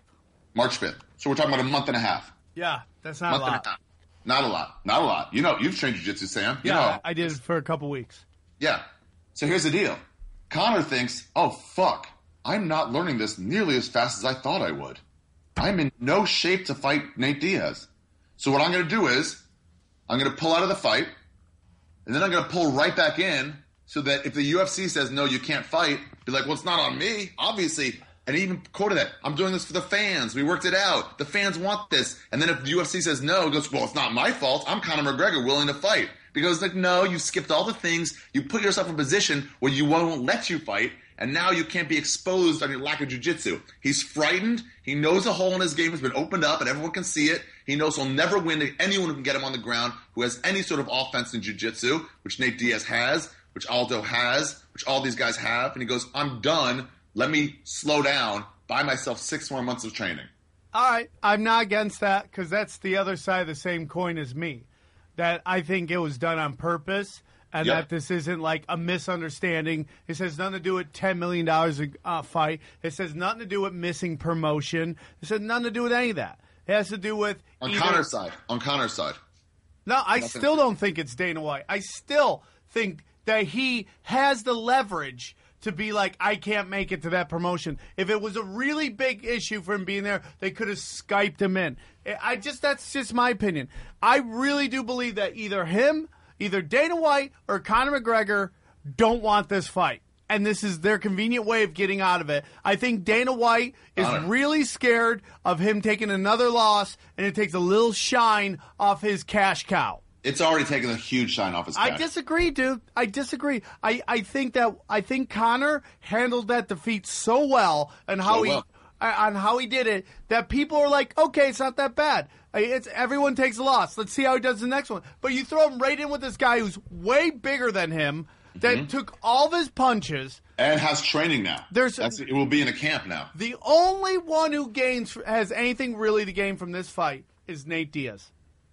March fifth. So we're talking about a month and a half. Yeah, that's not month a lot. And a half. Not a lot. Not a lot. You know, you've trained jiu-jitsu, Sam. You Yeah, know. I did it for a couple weeks. Yeah. So here's the deal. Conor thinks, oh, fuck, I'm not learning this nearly as fast as I thought I would. I'm in no shape to fight Nate Diaz. So what I'm going to do is I'm going to pull out of the fight, and then I'm going to pull right back in so that if the U F C says, no, you can't fight, be like, well, it's not on me, obviously. And he even quoted that. I'm doing this for the fans. We worked it out. The fans want this. And then if the U F C says no, he goes, well, it's not my fault. I'm Conor McGregor willing to fight. Because, like, no, you skipped all the things. You put yourself in a position where you won't let you fight. And now you can't be exposed on your lack of jiu-jitsu. He's frightened. He knows a hole in his game has been opened up and everyone can see it. He knows he'll never win to anyone who can get him on the ground who has any sort of offense in jiu-jitsu, which Nate Diaz has, which Aldo has, which all these guys have. And he goes, I'm done. Let me slow down, buy myself six more months of training. All right. I'm not against that because that's the other side of the same coin as me. That I think it was done on purpose. And Yep. that this isn't like a misunderstanding. It has nothing to do with ten million dollars a uh, fight. It has nothing to do with missing promotion. It has nothing to do with any of that. It has to do with On either- Conor's side. On Conor's side. No, I Nothing. still don't think it's Dana White. I still think that he has the leverage to be like, I can't make it to that promotion. If it was a really big issue for him being there, they could have Skyped him in. I just that's just my opinion. I really do believe that either him, either Dana White or Conor McGregor don't want this fight. And this is their convenient way of getting out of it. I think Dana White is Conor. really scared of him taking another loss, and it takes a little shine off his cash cow. It's already taken a huge shine off his I cash. disagree, dude. I disagree. I, I think that I think Conor handled that defeat so well and how So he well. uh, on how he did it that people are like, okay, it's not that bad. I- It's everyone takes a loss. Let's see how he does the next one. But you throw him right in with this guy who's way bigger than him that Mm-hmm. took all of his punches. And has training now. There's- That's, it will be in a camp now. The only one who gains has anything really to gain from this fight is Nate Diaz.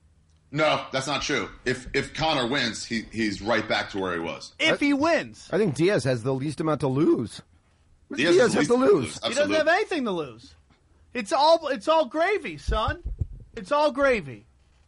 No, that's not true. If if Conor wins, he he's right back to where he was. If he wins, I think Diaz has the least amount to lose. What does Diaz Diaz is has the to least to lose? lose. he doesn't Absolutely. have anything to lose. It's all it's all gravy, son. It's all gravy.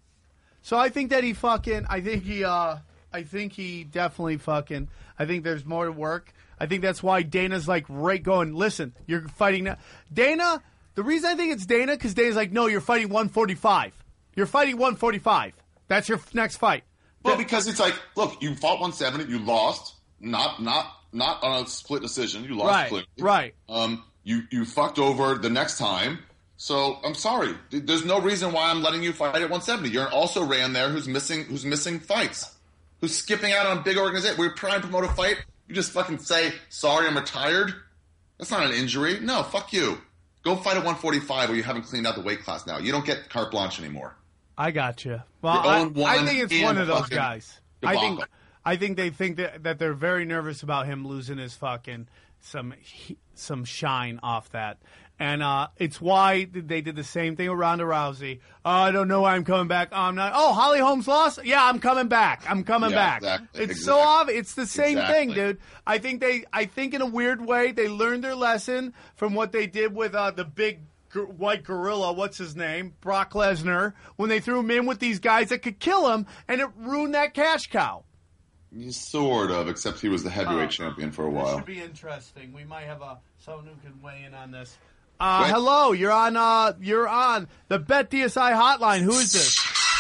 So I think that he fucking I think he uh I think he definitely fucking I think there's more to work. I think that's why Dana's like right going, listen, you're fighting now. Dana, the reason I think it's Dana because Dana's like, no, you're fighting one forty-five. You're fighting one forty-five. That's your f- next fight. Well, because it's like, look, you fought one seventy, you lost, not not not on a split decision. You lost Right, clearly. right. Um, you you fucked over the next time. So I'm sorry. There's no reason why I'm letting you fight at one seventy. You're also Ran there who's missing who's missing fights, who's skipping out on big organization. We're trying to promote a fight. You just fucking say sorry, I'm retired. That's not an injury. No, fuck you. Go fight at one forty-five where you haven't cleaned out the weight class now. You don't get carte blanche anymore. I got you. Well, You're I, oh and one I think it's and one of those fucking guys. I think debacle. I think they think that, that they're very nervous about him losing his fucking some he- some shine off that. And uh, it's why they did the same thing with Ronda Rousey. Oh, I don't know why I'm coming back. Oh, I'm not. Oh, Holly Holmes lost. Yeah, I'm coming back. I'm coming Yeah, back. exactly, It's exactly. so obvious. It's the same thing, Exactly. dude. I think they. I think in a weird way they learned their lesson from what they did with uh, the big gor- white gorilla. What's his name? Brock Lesnar. When they threw him in with these guys that could kill him, and it ruined that cash cow. Sort of, except he was the heavyweight champion for a This while. should be interesting. We might have a someone who can weigh in on this. Uh, Wait. hello, you're on. Uh, you're on the Bet D S I hotline. Who is this?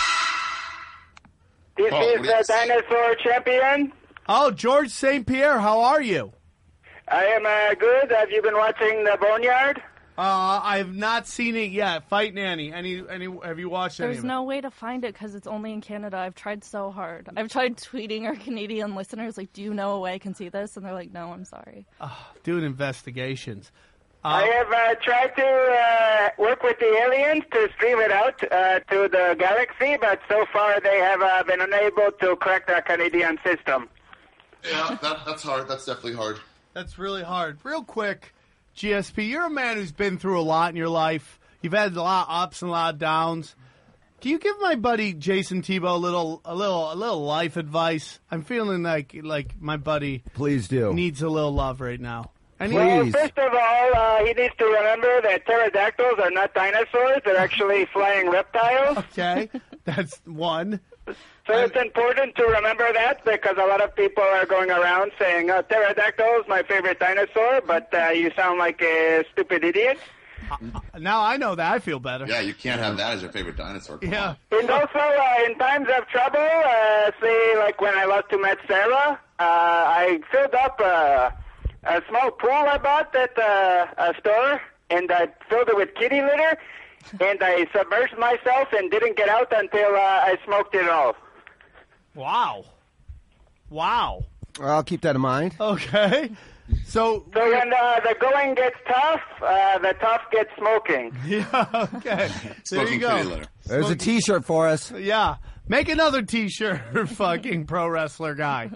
This Oh, is what is- the dinosaur champion. Oh, George Saint Pierre. How are you? I am uh, good. Have you been watching the Boneyard? Uh, I have not seen it yet. Fight Nanny. Any? Any? Have you watched any? There's of it? no way to find it because it's only in Canada. I've tried so hard. I've tried tweeting our Canadian listeners, like, do you know a way I can see this? And they're like, no, I'm sorry. Doing investigations. I have uh, tried to uh, work with the aliens to stream it out uh, to the galaxy, but so far they have uh, been unable to crack the Canadian system. Yeah, that, that's hard. That's definitely hard. That's really hard. Real quick, G S P, you're a man who's been through a lot in your life. You've had a lot of ups and a lot of downs. Can you give my buddy Jason Tebow a little, a little, a little life advice? I'm feeling like, like my buddy Please do. needs a little love right now. And he- Well, Please. first of all, uh, he needs to remember that pterodactyls are not dinosaurs. They're actually flying reptiles. Okay, that's one. So it's important to remember that because a lot of people are going around saying, oh, pterodactyl is my favorite dinosaur, but uh, you sound like a stupid idiot. Now I know that. I feel better. Yeah, you can't have that as your favorite dinosaur. Come Yeah. on. And also, uh, in times of trouble, uh, say like when I lost to Matt Serra, uh, I filled up uh, a small pool I bought at uh, a store, and I filled it with kitty litter, and I submerged myself and didn't get out until uh, I smoked it all. Wow. Wow. I'll keep that in mind. Okay. So. So when uh, the going gets tough, uh, the tough gets smoking. Yeah. Okay. There Smoking you go. kitty litter. There's a T-shirt for us. Yeah. Make another T-shirt, fucking pro wrestler guy.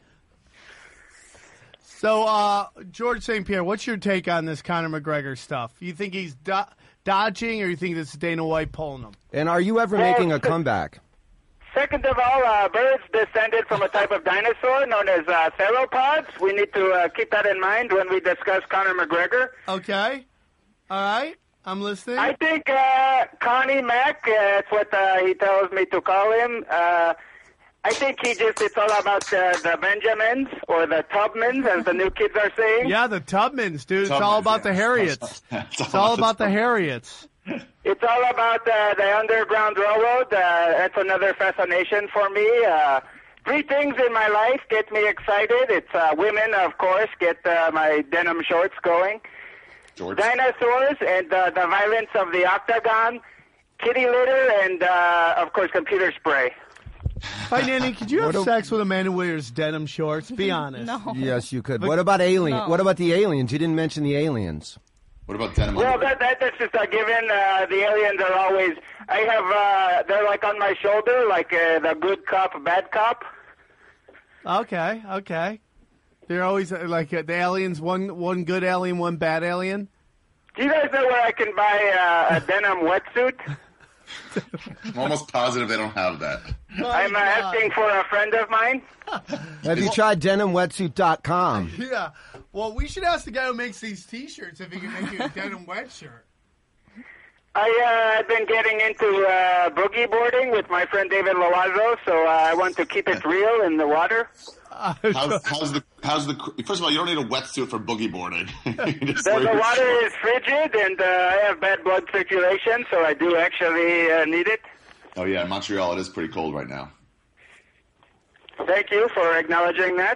So, uh, George Saint Pierre, what's your take on this Conor McGregor stuff? You think he's do- dodging, or you think this is Dana White pulling him? And are you ever Well, making a th- comeback? Second of all, uh, birds descended from a type of dinosaur known as uh, theropods. We need to uh, keep that in mind when we discuss Conor McGregor. Okay. All right. I'm listening. I think uh, Connie Mac, uh, that's what uh, he tells me to call him. Uh, I think he just, it's all about uh, the Benjamins or the Tubmans, as the new kids are saying. Yeah, the Tubmans, dude. It's Tubmans, all about yeah. the Harriets. It's It's all about the Harriets. It's all about uh, the Underground Railroad. Uh, that's another fascination for me. Uh, three things in my life get me excited. It's uh, women, of course, get uh, my denim shorts going. George. Dinosaurs and uh, the violence of the octagon, kitty litter, and, uh, of course, computer spray. Hi, Nanny. Could you have What a- sex with a man who wears denim shorts? Be honest. No. Yes, you could. What about alien? No. What about the aliens? You didn't mention the aliens. What about denim Well, underwear? that, that that's just a given. Uh, the aliens are always. I have. Uh, they're like on my shoulder, like uh, the good cop, bad cop. Okay. Okay. They're always uh, like uh, the aliens. One one good alien, one bad alien. Do you guys know where I can buy uh, a denim wetsuit? I'm almost positive they don't have that. I'm uh, asking for a friend of mine. Have you tried denim wetsuit dot com? Yeah. Well, we should ask the guy who makes these T-shirts if he can make you a denim wet shirt. I, uh, I've been getting into uh, boogie boarding with my friend David Loazo, so uh, I want to keep it real in the water. How's, how's the how's the first of all, you don't need a wetsuit for boogie boarding. You just The, wear the your water shorts. is frigid, and uh, I have bad blood circulation, so I do actually uh, need it. Oh yeah, in Montreal it is pretty cold right now. Thank you for acknowledging that.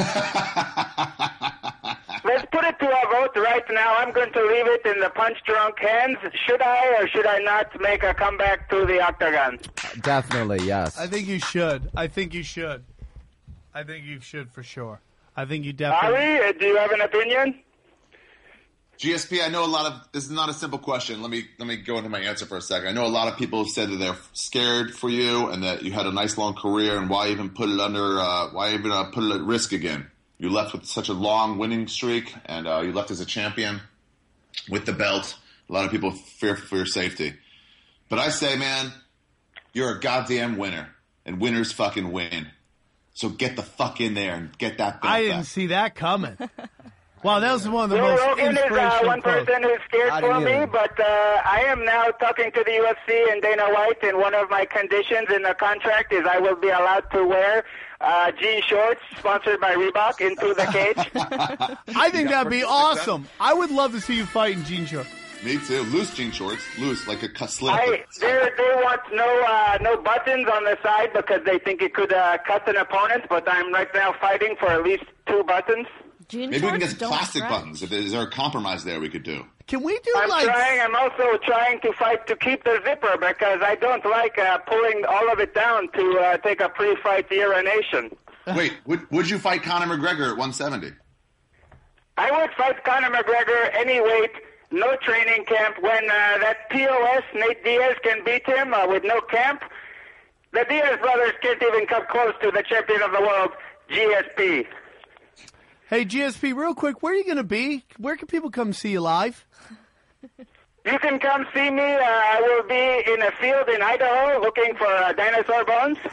Let's put it to a vote right now. I'm going to leave it in the punch-drunk hands. Should I or should I not make a comeback to the octagon? Definitely, yes. I think you should. I think you should. I think you should for sure. I think you definitely. Ali, uh, do you have an opinion? G S P, I know a lot of this is not a simple question. Let me let me go into my answer for a second. I know a lot of people have said that they're scared for you and that you had a nice long career, and why even put it under uh, why even uh, put it at risk again? You left with such a long winning streak, and uh, you left as a champion with the belt. A lot of people fear for your safety, but I say, man, you're a goddamn winner, and winners fucking win. So get the fuck in there and get that belt I didn't back. see that coming. Wow, that was one of the Joe most Rogan is uh, inspirational one quotes. person who's scared I for didn't me, either. but uh, I am now talking to the U F C and Dana White, and one of my conditions in the contract is I will be allowed to wear uh, jean shorts sponsored by Reebok into the cage. I think Yeah, that'd be for- awesome. I would love to see you fight in jean shorts. Me too. Loose jean shorts, loose like a cut slip. I, they, they want no uh, no buttons on the side because they think it could uh, cut an opponent, but I'm right now fighting for at least two buttons. Jean Maybe we can shorts get don't plastic stretch. buttons. If there- is there a compromise there we could do? Can we do I'm like? trying. I'm also trying to fight to keep the zipper because I don't like uh, pulling all of it down to uh, take a pre-fight urination. Wait, would would you fight Conor McGregor at one seventy? I would fight Conor McGregor any weight, no training camp. When uh, that P O S Nate Diaz can beat him uh, with no camp, the Diaz brothers can't even come close to the champion of the world, G S P. Hey, G S P, real quick, where are you going to be? Where can people come see you live? You can come see me. Uh, I will be in a field in Idaho looking for uh, dinosaur bones.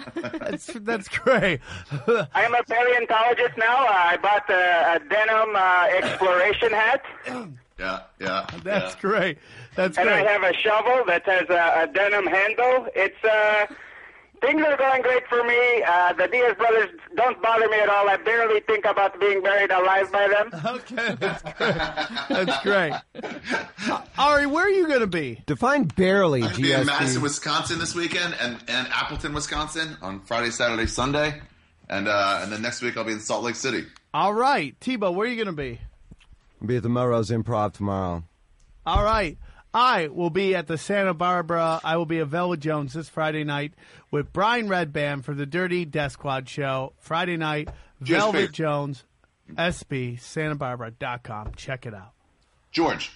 That's that's great. I am a paleontologist now. Uh, I bought a, a denim uh, exploration hat. Yeah, yeah. That's yeah. great. That's and great. I have a shovel that has a, a denim handle. It's uh, things are going great for me. Uh, the Diaz brothers don't bother me at all. I barely think about being buried alive by them. Okay, that's great. That's great. Uh, Ari, where are you going to be? Define barely, I'm going to be in G S P. Madison, Wisconsin this weekend, and, and Appleton, Wisconsin on Friday, Saturday, Sunday, and uh, and then next week I'll be in Salt Lake City. All right, Tebow, where are you going to be? I'll be at the Melrose Improv tomorrow. All right. I will be at the Santa Barbara. I will be at Velvet Jones this Friday night with Brian Redband for the Dirty Death Squad show. Friday night, Velvet G S P. Jones, S B, Santa Barbara dot com. Check it out. George,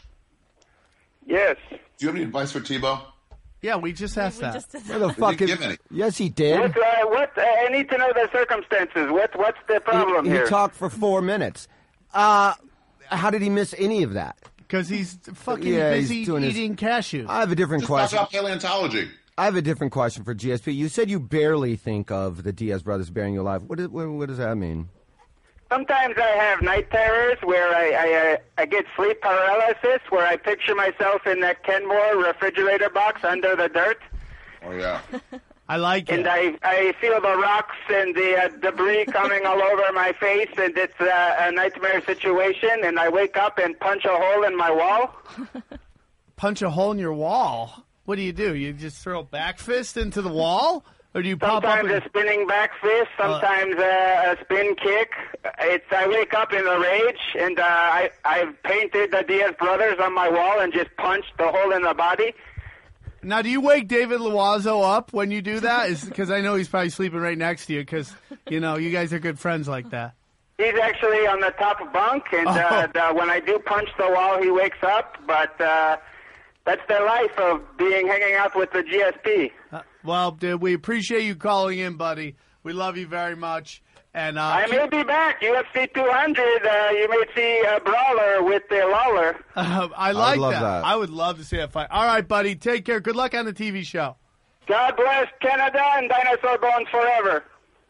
Yes. do you have any advice for Tebow? Yeah, we just asked We that. just did Where that. the fuck didn't is... give any. Yes, he did. What? Uh, what? Uh, I need to know the circumstances. What? What's the problem he, he here? talked for four minutes. Uh, how did he miss any of that? Because he's fucking Yeah, he's busy doing his- eating cashews. I have a different Just talk question. about paleontology. I have a different question for G S P. You said you barely think of the Diaz brothers burying you alive. What, is, what, what does that mean? Sometimes I have night terrors where I I, uh, I get sleep paralysis, where I picture myself in that Kenmore refrigerator box under the dirt, Oh, yeah. I like and it. I I feel the rocks and the uh, debris coming all over my face, and it's uh, a nightmare situation. And I wake up and punch a hole in my wall. Punch a hole in your wall. What do you do? You just throw a back fist into the wall? Or do you pop up Sometimes and... a spinning back fist, sometimes uh, a spin kick. It's I wake up in a rage, and uh, I I've painted the Diaz brothers on my wall and just punched the hole in the body. Now, do you wake David Loiseau up when you do that? Is Because I know he's probably sleeping right next to you because, you know, you guys are good friends like that. He's actually on the top bunk, and uh, Oh. the, when I do punch the wall, he wakes up. But uh, that's the life of being hanging out with the G S P. Uh, well, dude, we appreciate you calling in, buddy. We love you very much. And uh, I may be back. U F C two hundred, uh, you may see a brawler with the Lawler. uh, I like love that. that. I would love to see that fight. All right, buddy. Take care. Good luck on the T V show. God bless Canada and Dinosaur Bones forever.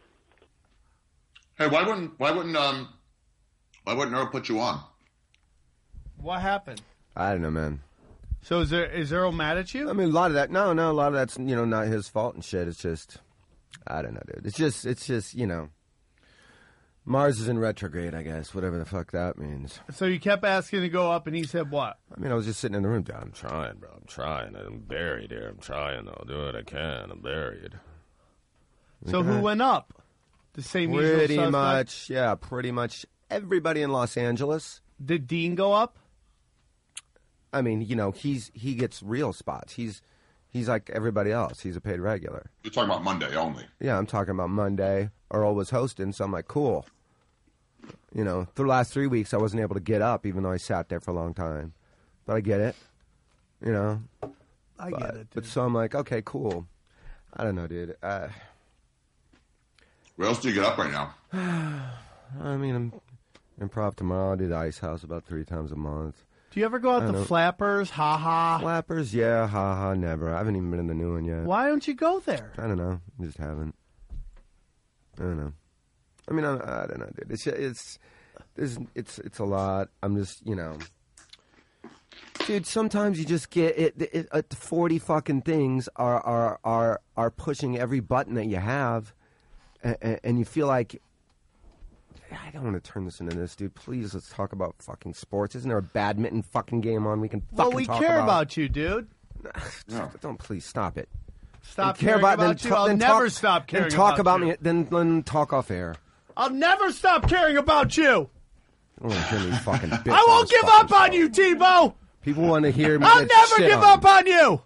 Hey, why wouldn't why wouldn't um why wouldn't Earl put you on? What happened? I don't know, man. So is there is Earl mad at you? I mean, a lot of that. No, no, a lot of that's you know not his fault and shit. It's just, I don't know, dude. It's just, it's just you know, Mars is in retrograde, I guess. Whatever the fuck that means. So you kept asking to go up, and he said what? I mean, I was just sitting in the room. I'm trying, bro. I'm trying. I'm buried here. I'm trying. I'll do what I can. I'm buried. So who went up? The same usual Pretty suspect? much, yeah. Pretty much everybody in Los Angeles. Did Dean go up? I mean, you know, he's he gets real spots. He's he's like everybody else. He's a paid regular. You're talking about Monday only. Yeah, I'm talking about Monday. Earl was hosting, so I'm like, cool. You know, the last three weeks I wasn't able to get up, even though I sat there for a long time. But I get it. You know. I but, get it. But Dude. so I'm like, okay, cool. I don't know, dude. Uh, Where else do you get up right now? I mean, I'm improv tomorrow. I do the Ice House about three times a month. Do you ever go out I the know. Flappers? Ha ha. Flappers, yeah, haha, never. I haven't even been in the new one yet. Why don't you go there? I don't know. I just haven't. I don't know. I mean, I, I don't know, dude. It's it's it's it's it's a lot. I'm just, you know, dude. Sometimes you just get it. it, it Forty fucking things are are are are pushing every button that you have, and, and you feel like. I don't want to turn this into this, dude. Please, let's talk about fucking sports. Isn't there a badminton fucking game on we can fucking Well, we talk care about? about you, dude. Don't please stop it. Stop Then care caring about, about then you. ta- I'll then never talk, stop caring then talk about about, you. me. Then, then talk off air. I'll never stop caring about you. I don't want to hear these fucking bits I on won't this give fucking up on show. you, Tebow. People want to hear me. I'll get never shit give on. up on you.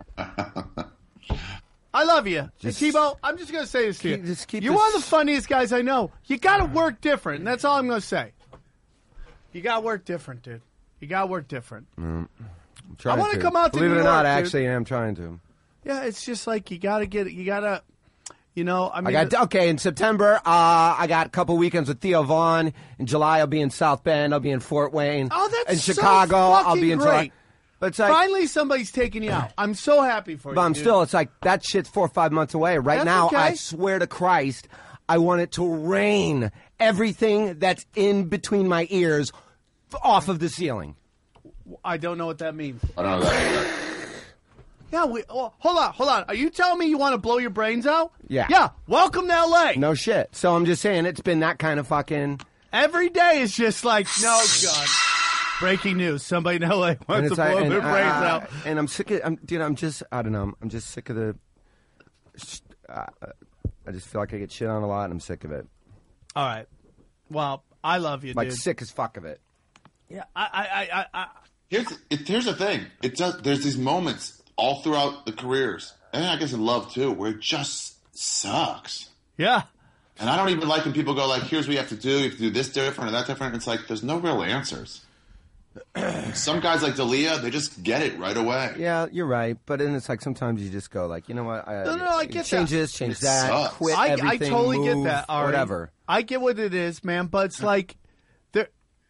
I love you. Just- hey, Tebow, I'm just going to say this to you. Keep- just keep You're this- one of the funniest guys I know. You got to work different, and that's all I'm going to say. You got to work different, dude. You got to work different. I'm trying I wanna to. come out to Believe New it or not, York, I dude. actually am trying to. Yeah, it's just like you got to get it. You got to, you know, I I mean. got okay in September. Uh, I got a couple weekends with Theo Vaughn. In July, I'll be in South Bend. I'll be in Fort Wayne. Oh, that's in so Chicago. I'll fucking be in July. great. But it's like, finally somebody's taking you out. I'm so happy for you. but I'm dude. still, it's like, that shit's four or five months away. Right That's now, okay. I swear to Christ, I want it to rain everything that's in between my ears off of the ceiling. I don't know what that means. I don't know that. Yeah, we. Oh, hold on, hold on. Are you telling me you want to blow your brains out? Yeah. Yeah. Welcome to L A. No shit. So I'm just saying, it's been that kind of fucking... Every day is just like, no, God. Breaking news. Somebody in L A And wants to it's blow like, and, their brains I- I- out. And I'm sick of, I'm, dude, I'm just, I don't know, I'm just sick of the, uh, I just feel like I get shit on a lot and I'm sick of it. All right. Well, I love you, Like dude. sick as fuck of it. Yeah, I, I, I, I, Here's it, here's the thing. It does. There's these moments all throughout the careers, and I guess in love too, where it just sucks. yeah. And I don't even like when people go like, "Here's what you have to do. You have to do this different or that different." It's like there's no real answers. Some guys like D'Elia, they just get it right away. Yeah, you're right. But then it's like sometimes you just go like, you know what? I, No, no, I get change that. this, change It that, sucks. quit I, I everything, totally move, get that. Ari. whatever. I get what it is, man. But it's like there.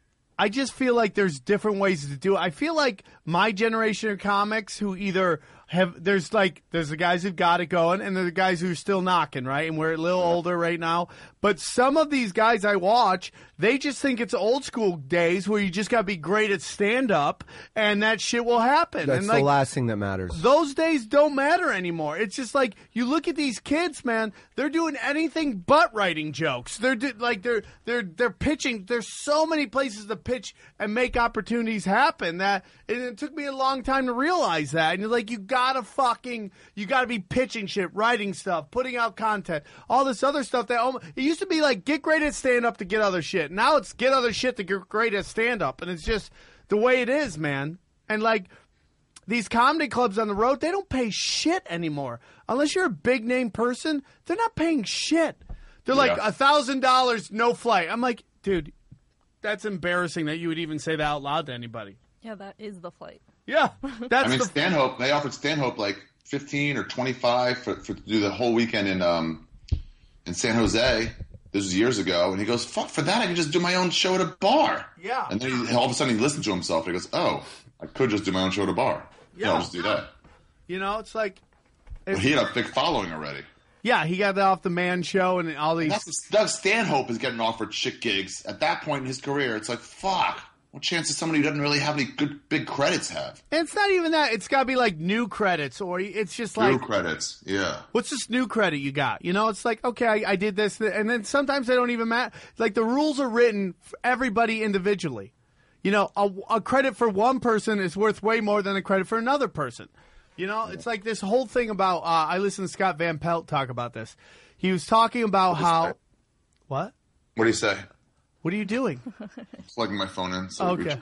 I just feel like there's different ways to do it. I feel like my generation of comics who either have there's like there's the guys who've got it going and there's the guys who are still knocking, right? And we're a little older right now. But some of these guys I watch, they just think it's old school days where you just got to be great at stand up and that shit will happen. That's and the like, last thing that matters. those days don't matter anymore. It's just like you look at these kids, man. They're doing anything but writing jokes. They're di- like they're they're they're pitching. There's so many places to pitch and make opportunities happen that and it took me a long time to realize that. And you're like, you gotta fucking you gotta be pitching shit, writing stuff, putting out content, all this other stuff. That almost, it used to be like get great at stand up to get other shit. Now it's get other shit to get great at stand up, and it's just the way it is, man. And like. These comedy clubs on the road, they don't pay shit anymore. Unless you're a big name person, they're not paying shit. They're like Yeah. a thousand dollars, no flight. I'm like, dude, that's embarrassing that you would even say that out loud to anybody. Yeah, that is the flight. Yeah, that's I mean, the Stanhope. They offered Stanhope like fifteen or twenty-five for, for to do the whole weekend in um in San Jose. This was years ago, and he goes, "Fuck for that! I can just do my own show at a bar." Yeah. And then he, all of a sudden he listened to himself. And he goes, "Oh, I could just do my own show at a bar. Yeah, I'll just do that." you know, it's like, But he had a big following already. yeah, he got that off the Man Show and all these. That's, Doug Stanhope is getting offered shit gigs at that point in his career. It's like, fuck. What chance does somebody who doesn't really have any good big credits have? And it's not even that. It's got to be like new credits, or it's just like New credits, yeah. what's this new credit you got? You know, it's like, okay, I, I did this, and then sometimes they don't even matter. Like the rules are written for everybody individually. You know, a, a credit for one person is worth way more than a credit for another person. You know, it's like this whole thing about, uh, I listened to Scott Van Pelt talk about this. He was talking about how, what? What do you say? What are you doing? Plugging my phone in. So Okay.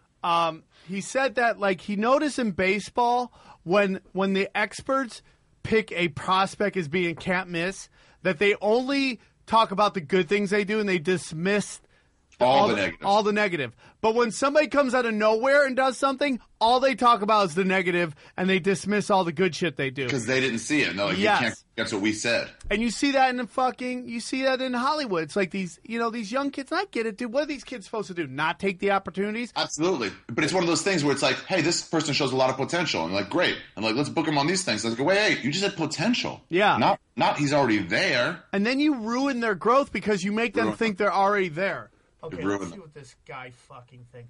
Um, he said that like he noticed in baseball when when the experts pick a prospect as being can't miss, that they only talk about the good things they do and they dismiss all the negatives. all the negative. But when somebody comes out of nowhere and does something, all they talk about is the negative and they dismiss all the good shit they do. Because they didn't see it. And they're like, Yes. you can't, that's what we said. And you see that in the fucking, you see that in Hollywood. It's like these, you know, these young kids. And I get it, dude. What are these kids supposed to do? Not take the opportunities? Absolutely. But it's one of those things where it's like, hey, this person shows a lot of potential. And like, great. And like, let's book him on these things. And I was like, wait, wait, you just had potential. Yeah. Not, not he's already there. And then you ruin their growth because you make them Ruin- think they're already there. Okay, ruin let's see them. what this guy fucking thinks.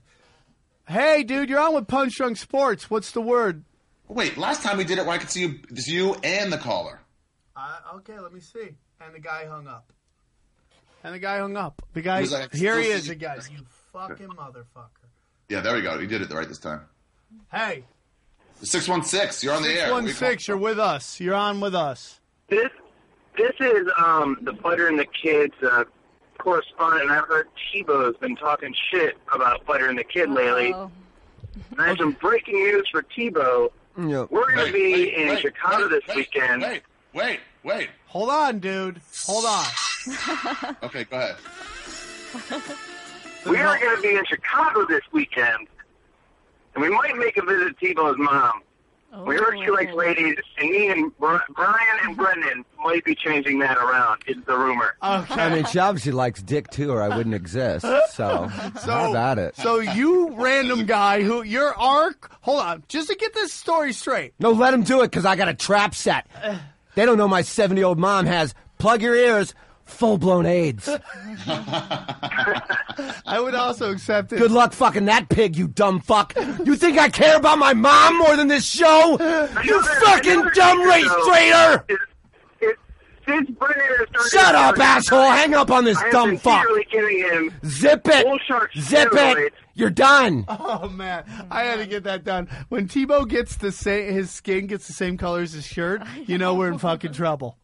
Hey, dude, you're on with Punch Drunk Sports. What's the word? Wait, last time we did it where I could see you, it's you and the caller. Uh, okay, let me see. And the guy hung up. And the guy hung up. The guy, He was like, here he still is see- again. You fucking motherfucker. Yeah, there we go. He did it right this time. Hey, six one six, you're on the air. six What one are you six, you're with us. You're on with us. This this is um, the Fighter and the Kid's uh, correspondent. And I've heard Tebow's been talking shit about Fighter and the Kid lately. Oh. And I have some breaking news for Tebow. Yeah. We're going Wait, to be wait, in wait, Chicago wait, this wait, weekend. Wait, wait, wait. Hold on, dude. Hold on. Okay, go ahead. We are going to be in Chicago this weekend. And we might make a visit to Tebow's mom. Oh, We heard she likes ladies, and me and Bri- Brian and Brendan might be changing that around. It's the rumor. Okay. I mean, she obviously likes dick too, or I wouldn't exist. So, how about it? So you random guy who your arc. Hold on, just to get this story straight. No, let him do it because I got a trap set. They don't know my seventy-year-old mom has, plug your ears, full-blown AIDS. I would also accept it. Good luck fucking that pig, you dumb fuck. You think I care about my mom more than this show? You Another- fucking another dumb thing, race though, traitor! is- is- Since Brendan has started... Shut up, asshole. Hang up on this I am dumb fuck. sincerely giving him Zip it. Bull Shark Zip steroids. it. You're done. Oh man, I had to get that done. When Tebow gets the same, his skin gets the same color as his shirt. You know we're in fucking trouble.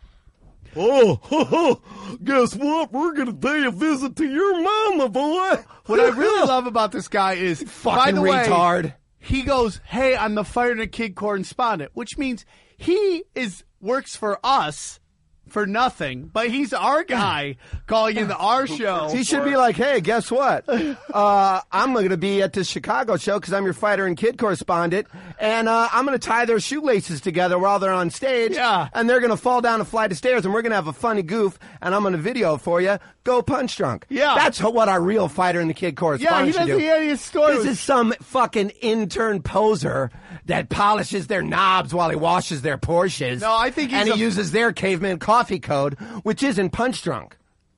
Oh, guess what? We're gonna pay a visit to your mama, boy. What I really love about this guy is, by Fucking the way, retard. he goes, "Hey, I'm the Fire and the Kid correspondent," which means he is works for us for nothing, but he's our guy calling into our show. He should be like, hey, guess what? Uh, I'm going to be at this Chicago show because I'm your fighter and kid correspondent, and uh, I'm going to tie their shoelaces together while they're on stage, Yeah. and they're going to fall down a flight of stairs, and we're going to have a funny goof, and I'm going to video it for you. Go Punch Drunk. Yeah. That's ho- what our real fighter and the kid Yeah, correspondent he should doesn't do. hear his story. This is some fucking intern poser that polishes their knobs while he washes their Porsches. No, I think he's and he a- uses their caveman coffee code, which isn't Punch Drunk.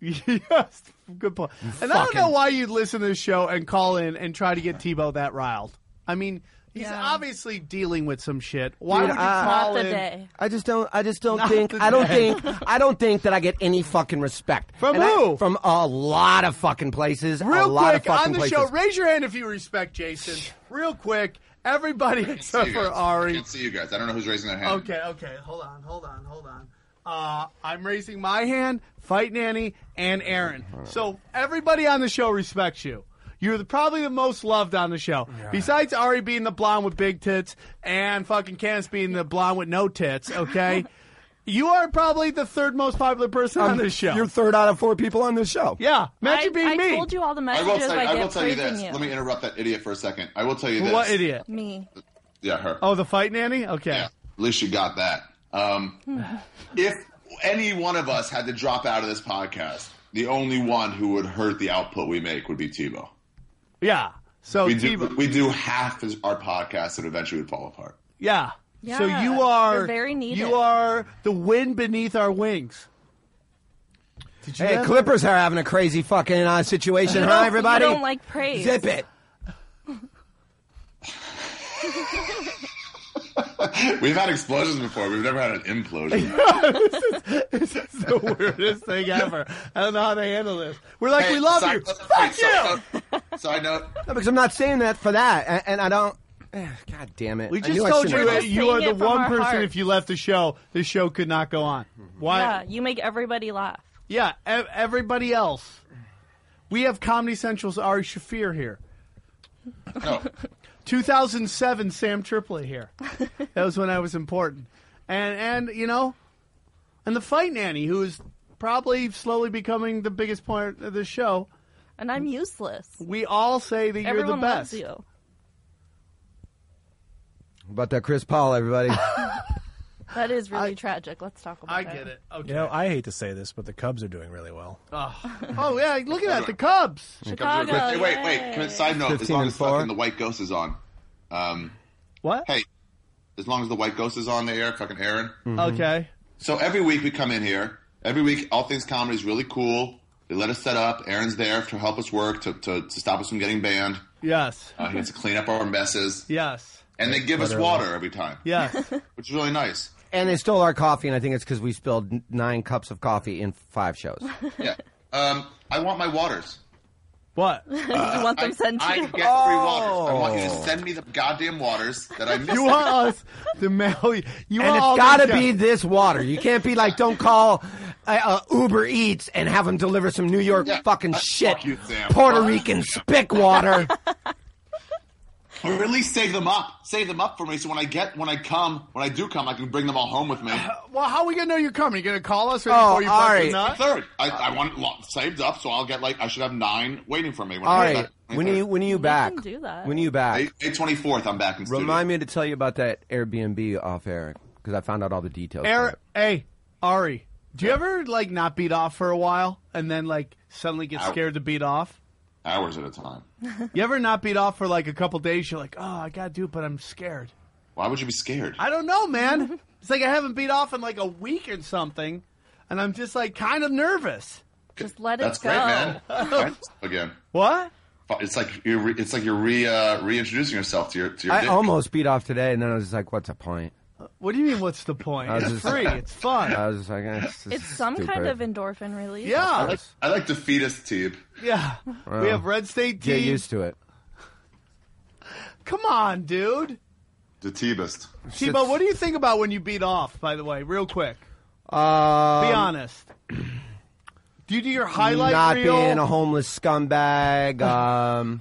Yes, good point. And I don't fucking- know why you'd listen to this show and call in and try to get Tebow that riled. I mean, he's Yeah. obviously dealing with some shit. Why Dude, would you uh, call Not the in? day. I just don't. I just don't Not think. the I don't day. think. I don't think that I get any fucking respect From And I- who? from a lot of fucking places. a Real lot quick of fucking on the places. show, raise your hand if you respect Jason. Real quick, everybody See except you for guys. I Ari. can't see you guys. I don't know who's raising their hand. Okay, okay, hold on, hold on, hold on. Uh, I'm raising my hand, Fight Nanny, and Aaron. So everybody on the show respects you. You're the, probably the most loved on the show. Besides Ari being the blonde with big tits and fucking Candace being the blonde with no tits, okay? You are probably the third most popular person on this show. You're third out of four people on this show. yeah, I, imagine being I me. told you all the I will messages tell, I, I get will tell you praising this. you. Let me interrupt that idiot for a second. I will tell you this. What idiot? Me. Yeah, her. Oh, the Fight Nanny? Okay. Yeah, at least you got that. Um, if any one of us had to drop out of this podcast, the only one who would hurt the output we make would be Tebow. Yeah. So We do, Tebow, we do half as our podcast that eventually would fall apart. yeah. Yeah, so you are you're very needed. You are the wind beneath our wings. Did you Hey, ever- Clippers are having a crazy fucking uh, situation, You huh? don't- Everybody, You don't like praise. zip it. We've had explosions before. We've never had an implosion. This is the weirdest thing ever. I don't know how to handle this. We're like, Hey, we love side- you. wait, Fuck side you. note- Side note. No, because I'm not saying that for that, and, and I don't. eh, God damn it! We I just knew I told shouldn't you have- just you are saying the it from one our person. hearts. If you left the show, this show could not go on. Why? Yeah, you make everybody laugh. Yeah, e- everybody else. We have Comedy Central's Ari Shafir here. No. two thousand seven Sam Tripoli here. That was when I was important. And, and you know, and the Fight Nanny, who is probably slowly becoming the biggest part of the show. And I'm useless. We all say that you're Everyone the best. loves you. about that Chris Paul, everybody. That is really tragic. Let's talk about I that. get it. Okay. You know, I hate to say this, but the Cubs are doing really well. Oh, yeah, look at that. The Cubs. Chicago. Hey, wait, wait. yay. Can I- Side note, as fifteen long and as four. fucking the White Ghost is on. Um, What? hey, as long as the White Ghost is on the air, fucking Aaron. Okay. So every week we come in here. Every week, All Things Comedy is really cool. They let us set up. Aaron's there to help us work, to, to, to stop us from getting banned. Yes. Uh, he has to clean up our messes. Yes. And they give us water every time, Yes. which is really nice. And they stole our coffee, and I think it's because we spilled n- nine cups of coffee in five shows. Yeah. Um, I want my waters. What? you want them I, sent to I you? get free waters. I want you to send me the goddamn waters that I miss. You want us to mail you? You And want all it's got to these be guys- this water. You can't be like, don't call uh, uh, Uber Eats and have them deliver some New York Yeah. fucking Uh, shit, fuck you, Sam. Puerto Rican spick water. Or at least save them up. Save them up for me so when I get, when I come, when I do come, I can bring them all home with me. Well, how are we going to know you're coming? You going to call us right Oh, before you all bust right. a nut? Third. I, I want lo- saved up, so I'll get like, I should have nine waiting for me. When All I right. get back. When are you when are you back? can do that. When are you back? May twenty-fourth, I'm back in studio. Remind me to tell you about that Airbnb off air because I found out all the details. Eric, hey, Ari, do you ever, like, not beat off for a while and then, like, suddenly get Ow. scared to beat off? Hours at a time. You ever not beat off for, like, a couple days? You're like, oh, I got to do it, but I'm scared. Why would you be scared? I don't know, man. It's like I haven't beat off in, like, a week or something, and I'm just, like, kind of nervous. Just let That's it go. great, man. Right? Again. What? It's like you're re- it's like you're re uh, reintroducing yourself to your to your I dick. almost beat off today, and then I was just like, "What's the point?" What do you mean, what's the point? I was It's just- free. It's fun. I was just like, eh, "It's, It's some stupid. kind of endorphin release. I Yeah. like, I like the fetus teeb. Yeah. We have Red State Get Team. used to it. Come on, dude. The teebest. T-Bo, what do you think about when you beat off, by the way, real quick? Um, Be honest. Do you do your highlight not reel? being a homeless scumbag, um,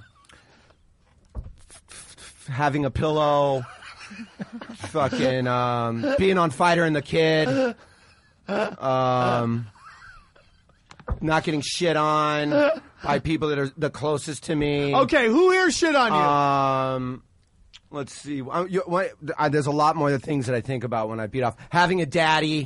having a pillow, fucking um, being on Fighter and the Kid, um, not getting shit on by people that are the closest to me. Okay, who here shit on you? Um, let's see. Uh, you, what, uh, there's a lot more of the things that I think about when I beat off. Having a daddy.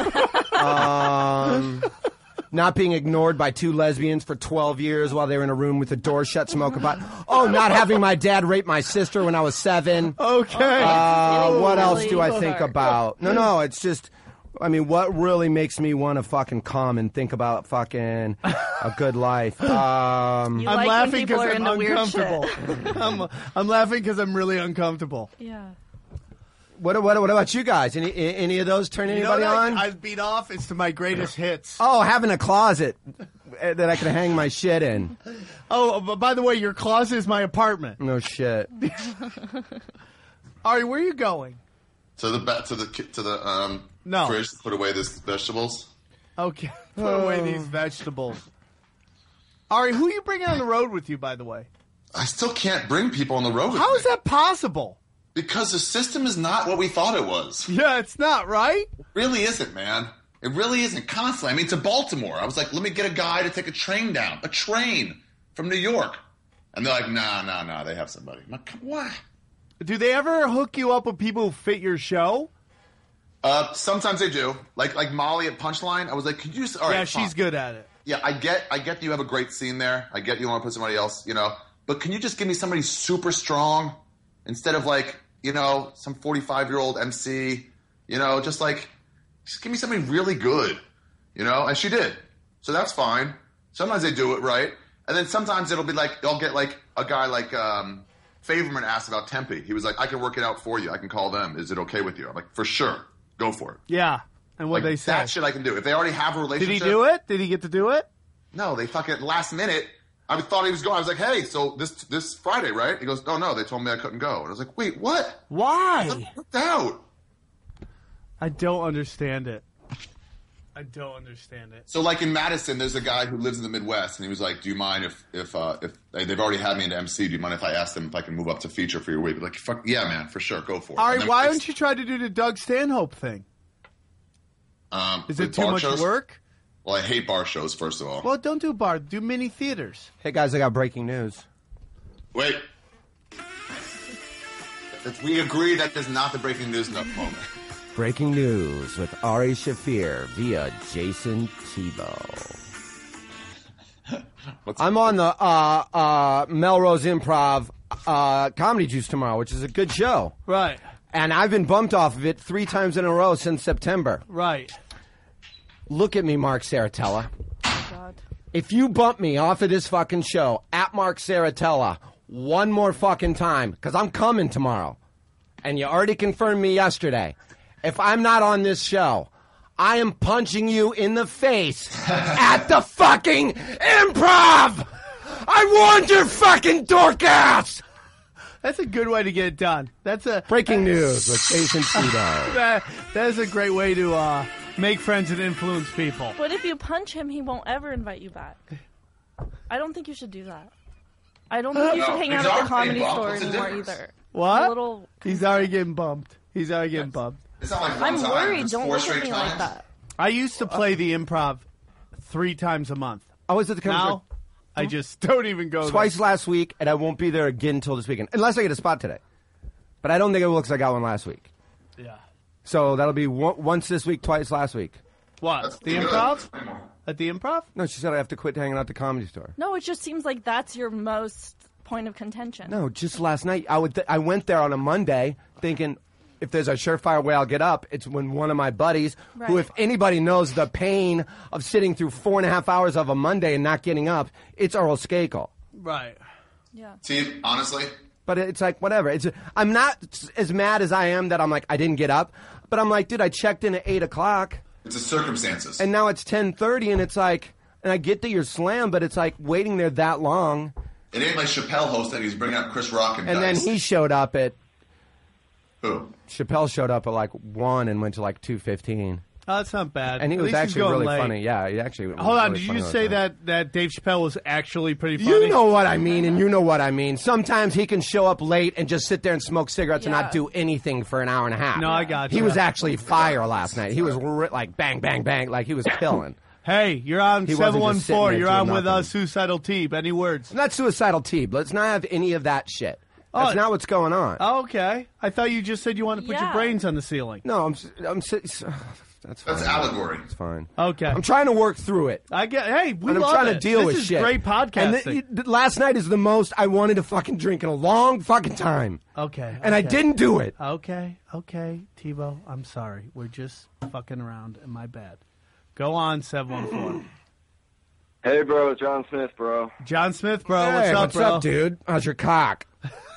um, not being ignored by two lesbians for twelve years while they were in a room with the door shut smoking pot. Oh, not having my dad rape my sister when I was seven. Okay. Uh, getting what else really do I think dark. about? No, no, it's just, I mean, what really makes me want to fucking come and think about fucking a good life? Um, You I'm like when laughing people because are I'm into weird uncomfortable. I'm, I'm laughing because I'm really uncomfortable. Yeah. what, what, what about you guys? Any any of those turn You know anybody what I, on? I beat off? It's to my greatest hits. Oh, having a closet that I could hang my shit in. Oh, but by the way, your closet is my apartment. No shit. Ari, where are you going? To the ba- to the ki- to the um No. fridge to put away this vegetables. Okay, put away these vegetables. Ari, who are you bringing on the road with you, by the way? I still can't bring people on the road with How me. is that possible? Because the system is not what we thought it was. Yeah, it's not, right? It really isn't, man. It really isn't. Constantly. I mean, to Baltimore, I was like, let me get a guy to take a train down. A train from New York. And they're like, nah, nah, nah, they have somebody. I'm like, what? Do they ever hook you up with people who fit your show? Uh, sometimes they do. Like like Molly at Punchline, I was like, could you just, all right, Yeah, she's fine. good at it. Yeah, I get I get that you have a great scene there. I get you want to put somebody else, you know. But can you just give me somebody super strong instead of like, you know, some forty-five-year-old M C, you know, just like, just give me somebody really good, you know? And she did. So that's fine. Sometimes they do it right. And then sometimes it'll be like, I'll get like a guy like um, Favorman asked about Tempe. He was like, I can work it out for you. I can call them. Is it okay with you? I'm like, for sure. Go for it. Yeah, and what Like, they say. that shit I can do. If they already have a Did relationship. he do it? Did he get to do it? No, they fucking last minute. I thought he was going. I was like, hey, so this this Friday, right? He goes, oh, no, they told me I couldn't go. And I was like, wait, what? Why? Worked out. I don't understand it. I don't understand it. So, like in Madison, there's a guy who lives in the Midwest, and he was like, do you mind if if uh, if they've already had me into M C? Do you mind if I ask them if I can move up to feature for your week? Like, fuck yeah, man, for sure, go for it. All And right, then why it's- don't you try to do the Doug Stanhope thing? Um, Is with it too bar much shows? work? Well, I hate bar shows. First of all, Well, don't do bar. Do mini theaters. Hey guys, I got breaking news. wait. If we agree that is not the breaking news no- moment. Breaking news with Ari Shafir via Jason Tebow. What's I'm on the uh, uh, Melrose Improv uh, Comedy Juice tomorrow, which is a good show. Right, And I've been bumped off of it three times in a row since September. right. Look at me, Mark Saratella. God. If you bump me off of this fucking show at Mark Saratella one more fucking time, because I'm coming tomorrow, and you already confirmed me yesterday, if I'm not on this show, I am punching you in the face at the fucking Improv! I warned your fucking dork ass! That's a good way to get it done. That's a Breaking news with Jason Tebow. that, that is a great way to uh, make friends and influence people. But if you punch him, he won't ever invite you back. I don't think you should do that. I don't think you should No, hang he's out at the already Comedy getting Store bumped. What's the anymore difference? either. What? A little. He's already getting bumped. He's already getting bumped. It's not like one I'm time. worried. It's Don't four look at straight me times. like that. I used to play the Improv three times a month. I was at the Comedy Now, Store I just don't even go twice there. last week, and I won't be there again until this weekend, unless I get a spot today. But I don't think it will because I got one last week. Yeah. So that'll be one, once this week, twice last week. What? That's The good. Improv? At the Improv? No, she said I have to quit hanging out at the Comedy Store. No, it just seems like that's your most point of contention. No, just last night. I would. Th- I went there on a Monday thinking, if there's a surefire way I'll get up, it's when one of my buddies, Right. who if anybody knows the pain of sitting through four and a half hours of a Monday and not getting up, it's Earl Skakel. Right. Yeah. See, honestly, But it's like, whatever. It's I'm not as mad as I am that I'm like, I didn't get up. But I'm like, dude, I checked in at eight o'clock, it's the circumstances. and now it's ten thirty, and it's like, and I get that you're slammed, but it's like waiting there that long. It ain't like Chappelle hosted. He's bringing up Chris Rock and, And then Dice. he showed up at, Who? Chappelle showed up at like one and went to like two fifteen. Oh, that's not bad. And he At was least he's actually going really late. funny. Yeah, he actually was Hold on, really did funny you all the say time. that, that Dave Chappelle was actually pretty funny? You know what I mean, and you know what I mean. Sometimes he can show up late and just sit there and smoke cigarettes and Yeah. not do anything for an hour and a half. No, I got He you. was actually fire last night. He was ri- like bang, bang, bang, like he was killing. Hey, you're on He wasn't seven one just sitting four. there You're doing on with nothing. us, Suicidal Teeb. Any words? Not suicidal tea, but let's not have any of that shit. That's Oh. not what's going on. Oh, okay. I thought you just said you wanted to put your Yeah. brains on the ceiling. No, I'm. s- I'm. s- That's fine. That's allegory. It's fine. Okay. I'm trying to work through it. I get. Hey, we and I'm love trying it. to deal this with is shit. Great podcasting. And th- th- last night is the most I wanted to fucking drink in a long fucking time. okay. And I okay. didn't do it. Okay. Okay. Tebow, I'm sorry. We're just fucking around, and my bad. Go on, seven one four. Hey, bro, John Smith, bro. John Smith, bro. Hey, what's up, what's bro? up, dude? How's your cock?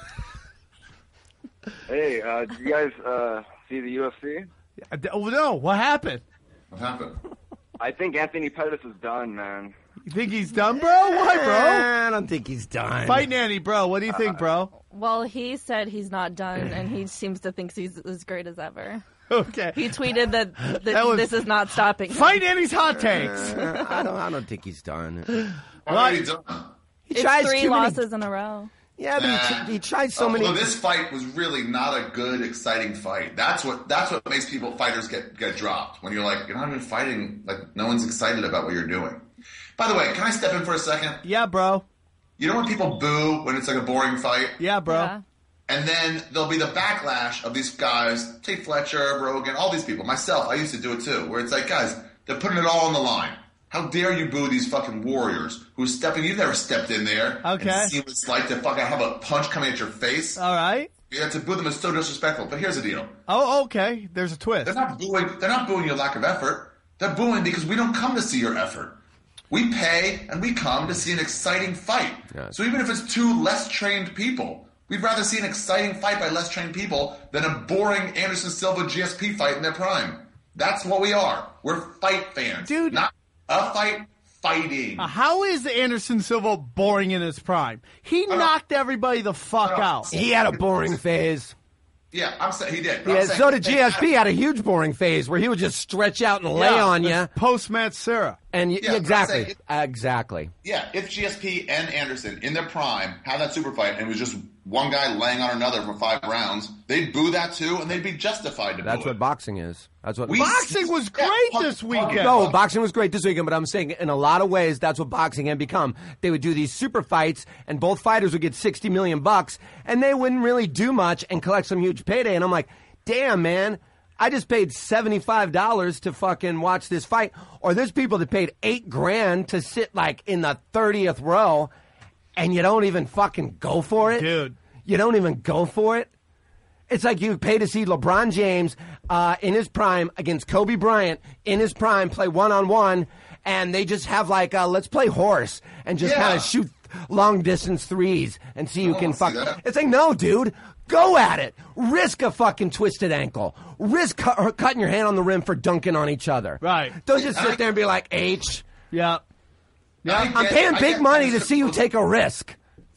Hey, uh, did you guys uh, see the U F C? Oh no! What happened? What happened? I think Anthony Pettis is done, man. You think he's done, bro? Why, bro? I don't think he's done. Fight Nanny, bro. What do you think, bro? Well, he said he's not done, and he seems to think he's as great as ever. Okay. He tweeted that, that, That was- this is not stopping. him. Fight Nanny's hot takes. Uh, I don't. I don't think he's done. Why are you done? He It's tries three too many- losses in a row. Yeah, but he, Nah. tr- he tried so Oh, many. well, this fight was really not a good, exciting fight. That's what that's what makes people fighters get get dropped. When you're like, you're not even fighting, like no one's excited about what you're doing. By the way, can I step in for a second? Yeah, bro. You know when people boo when it's like a boring fight? Yeah, bro. Yeah. And then there'll be the backlash of these guys, Tate Fletcher, Rogan, all these people. Myself, I used to do it too, where it's like, guys, they're putting it all on the line. How dare you boo these fucking warriors who's stepping, you've never stepped in there Okay. and seen what it's like to fucking have a punch coming at your face. All right. Yeah, to boo them is so disrespectful. But here's the deal. Oh, okay. There's a twist. They're not booing, they're not booing your lack of effort. They're booing because we don't come to see your effort. We pay and we come to see an exciting fight. Yeah. So even if it's two less trained people, we'd rather see an exciting fight by less trained people than a boring Anderson Silva G S P fight in their prime. That's what we are. We're fight fans. Dude. Not a fight, fighting. Uh, How is Anderson Silva boring in his prime? He knocked everybody the fuck Uh, out. He had a boring phase. Yeah, I'm saying he did. but Yeah, I'm saying- so did G S P. Had a huge boring phase where he would just stretch out and lay on you. Post Matt Serra. And y- Yeah, but I'm exactly, saying- exactly. Yeah, if G S P and Anderson in their prime had that super fight and it was just one guy laying on another for five rounds, they'd boo that too, and they'd be justified to That's boo what it. boxing is. That's what We- Boxing was Yeah, great punk- this punk- weekend. No, boxing was great this weekend, but I'm saying in a lot of ways that's what boxing had become. They would do these super fights, and both fighters would get sixty million bucks, and they wouldn't really do much and collect some huge payday. And I'm like, damn, man, I just paid seventy-five dollars to fucking watch this fight. Or there's people that paid eight grand to sit like in the thirtieth row, and you don't even fucking go for it, Dude. You don't even go for it. It's like you pay to see LeBron James uh, in his prime against Kobe Bryant in his prime play one-on-one, and they just have like, uh, let's play horse and just Yeah. kind of shoot long-distance threes and see who I can wanna see fuck. that. It's like, no, dude, go at it. Risk a fucking twisted ankle. Risk cu- cutting your hand on the rim for dunking on each other. Right. Don't just sit there and be like, H. Yeah. Yeah, I'm paying big money to see you take a risk.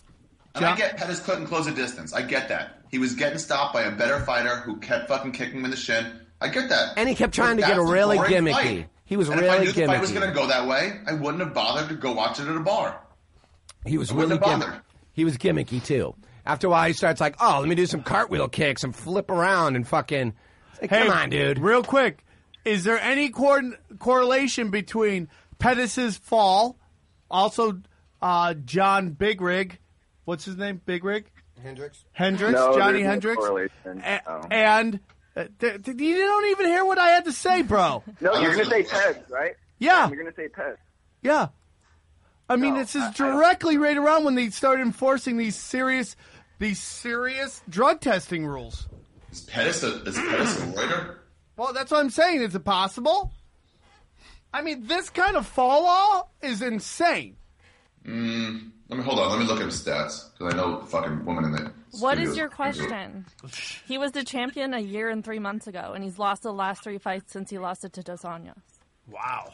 And I get Pettis couldn't close a distance. I get that. He was getting stopped by a better fighter who kept fucking kicking him in the shin. I get that. And he kept trying to But get a that's really boring gimmicky. fight. He was and really if I knew the fight was gimmicky. going to go that way, I wouldn't have bothered to go watch it at a bar. He was I really wouldn't have gimmicky. bothered. he was gimmicky too. After a while, he starts like, oh, let me do some cartwheel kicks and flip around and fucking. Like, Hey, come on, dude. Real quick, is there any cor- correlation between Pettis' fall, also uh, John Big Rig, what's his name? Big Rig? Hendricks. Hendricks, No, Johnny there's no Hendricks. correlation. A- No. And uh, th- th- you don't even hear what I had to say, bro. No, you're gonna say Pez, right? Yeah. You're gonna say Pez. Yeah. I mean, No, this is I- I- directly right around when they started enforcing these serious, these serious drug testing rules. Is Pettis a, is Pettis a Reuter? Well, that's what I'm saying. Is it possible? I mean, this kind of fall law is insane. Mm, let me hold on. Let me look at his stats because I know the fucking woman in the. What studio is your question? He was the champion a year and three months ago, and he's lost the last three fights since he lost it to Dos Anjos. Wow.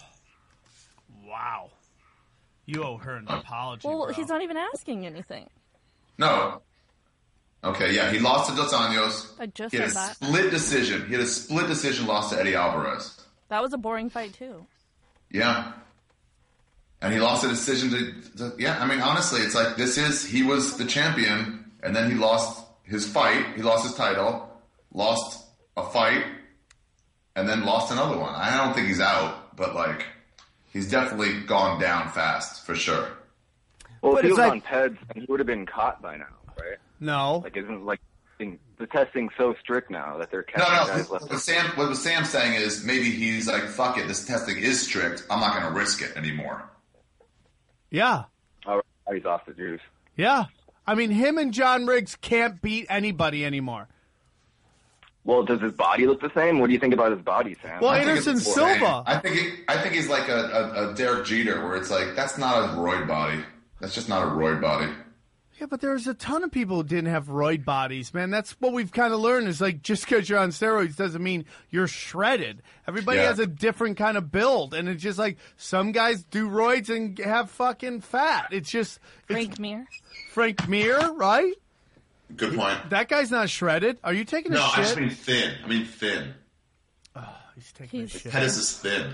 Wow. You owe her an apology, Well, bro. he's not even asking anything. No. Okay, yeah, he lost to Dos Anjos. I just He had a said that. split decision. He had a split decision loss to Eddie Alvarez. That was a boring fight, too. Yeah. And he lost a decision to, to, yeah, I mean, honestly, it's like this is, he was the champion, and then he lost his fight, he lost his title, lost a fight, and then lost another one. I don't think he's out, but like, he's definitely gone down fast, for sure. Well, But if he it's was like- on Peds, then he would have been caught by now, right? No. Like, isn't like the testing's so strict now that they're No, catching no. guys left. What Sam, what Sam's saying is maybe he's like, fuck it, this testing is strict. I'm not going to risk it anymore. Yeah. Oh, he's off the juice. Yeah. I mean, him and John Riggs can't beat anybody anymore. Well, does his body look the same? What do you think about his body, Sam? Well, I think Anderson it's the Silva. same. I think he, I think he's like a, a, a Derek Jeter, where it's like that's not a roid body. That's just not a roid body. Yeah, but there's a ton of people who didn't have roid bodies, man. That's what we've kind of learned is like just because you're on steroids doesn't mean you're shredded. Everybody Yeah. has a different kind of build, and it's just like some guys do roids and have fucking fat. It's just it's Frank Mir. Frank Mir, right? Good point. That guy's not shredded. Are you taking a No, shit? I just mean thin. I mean thin. He's taking He's- a shit. Pettis is thin.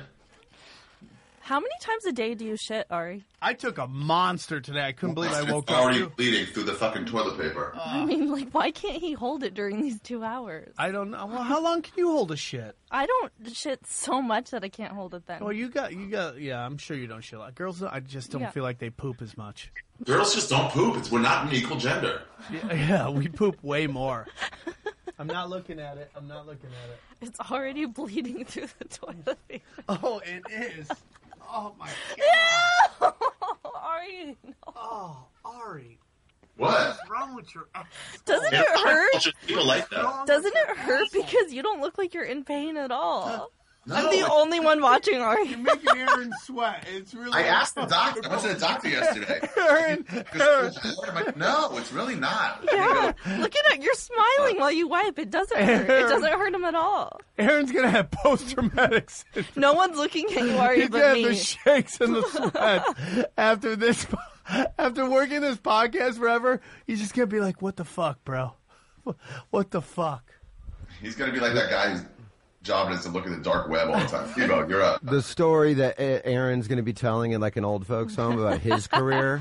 How many times a day do you shit, Ari? I took a monster today. I couldn't believe I woke It's up. already to- bleeding through the fucking toilet paper. I mean, like, why can't he hold it during these two hours? I don't know. Well, how long can you hold a shit? I don't shit so much that I can't hold it then. Well, you got, you got, yeah. I'm sure you don't shit a lot. Girls, I just don't Yeah. feel like they poop as much. Girls just don't poop. It's we're not an equal gender. Yeah, yeah, we poop way more. I'm not looking at it. I'm not looking at it. It's already bleeding through the toilet paper. Oh, it is. Oh my Ew! Ari, no. Oh, Ari, What? what's wrong with your? Doesn't Yeah, it hurt? just people like that. Doesn't it hurt because you don't look like you're in pain at all? No, I'm the it- only one watching Ari. You're making Aaron sweat. It's really. I asked the doctor. I went to the doctor yesterday. Aaron. Aaron. I'm like, no, it's really not. And he Yeah, goes, look at it. You're smiling while you wipe. It doesn't hurt. It doesn't hurt him at all. Aaron's gonna have post-traumatic syndrome. No one's looking at you, Ari, He's gonna but have me. the shakes and the sweat after this. After working this podcast forever, he's just gonna be like, "What the fuck, bro? What the fuck?" He's gonna be like that guy whose job is to look at the dark web all the time. Steve-O, you're up. The story that A- Aaron's going to be telling in like an old folks home about his career.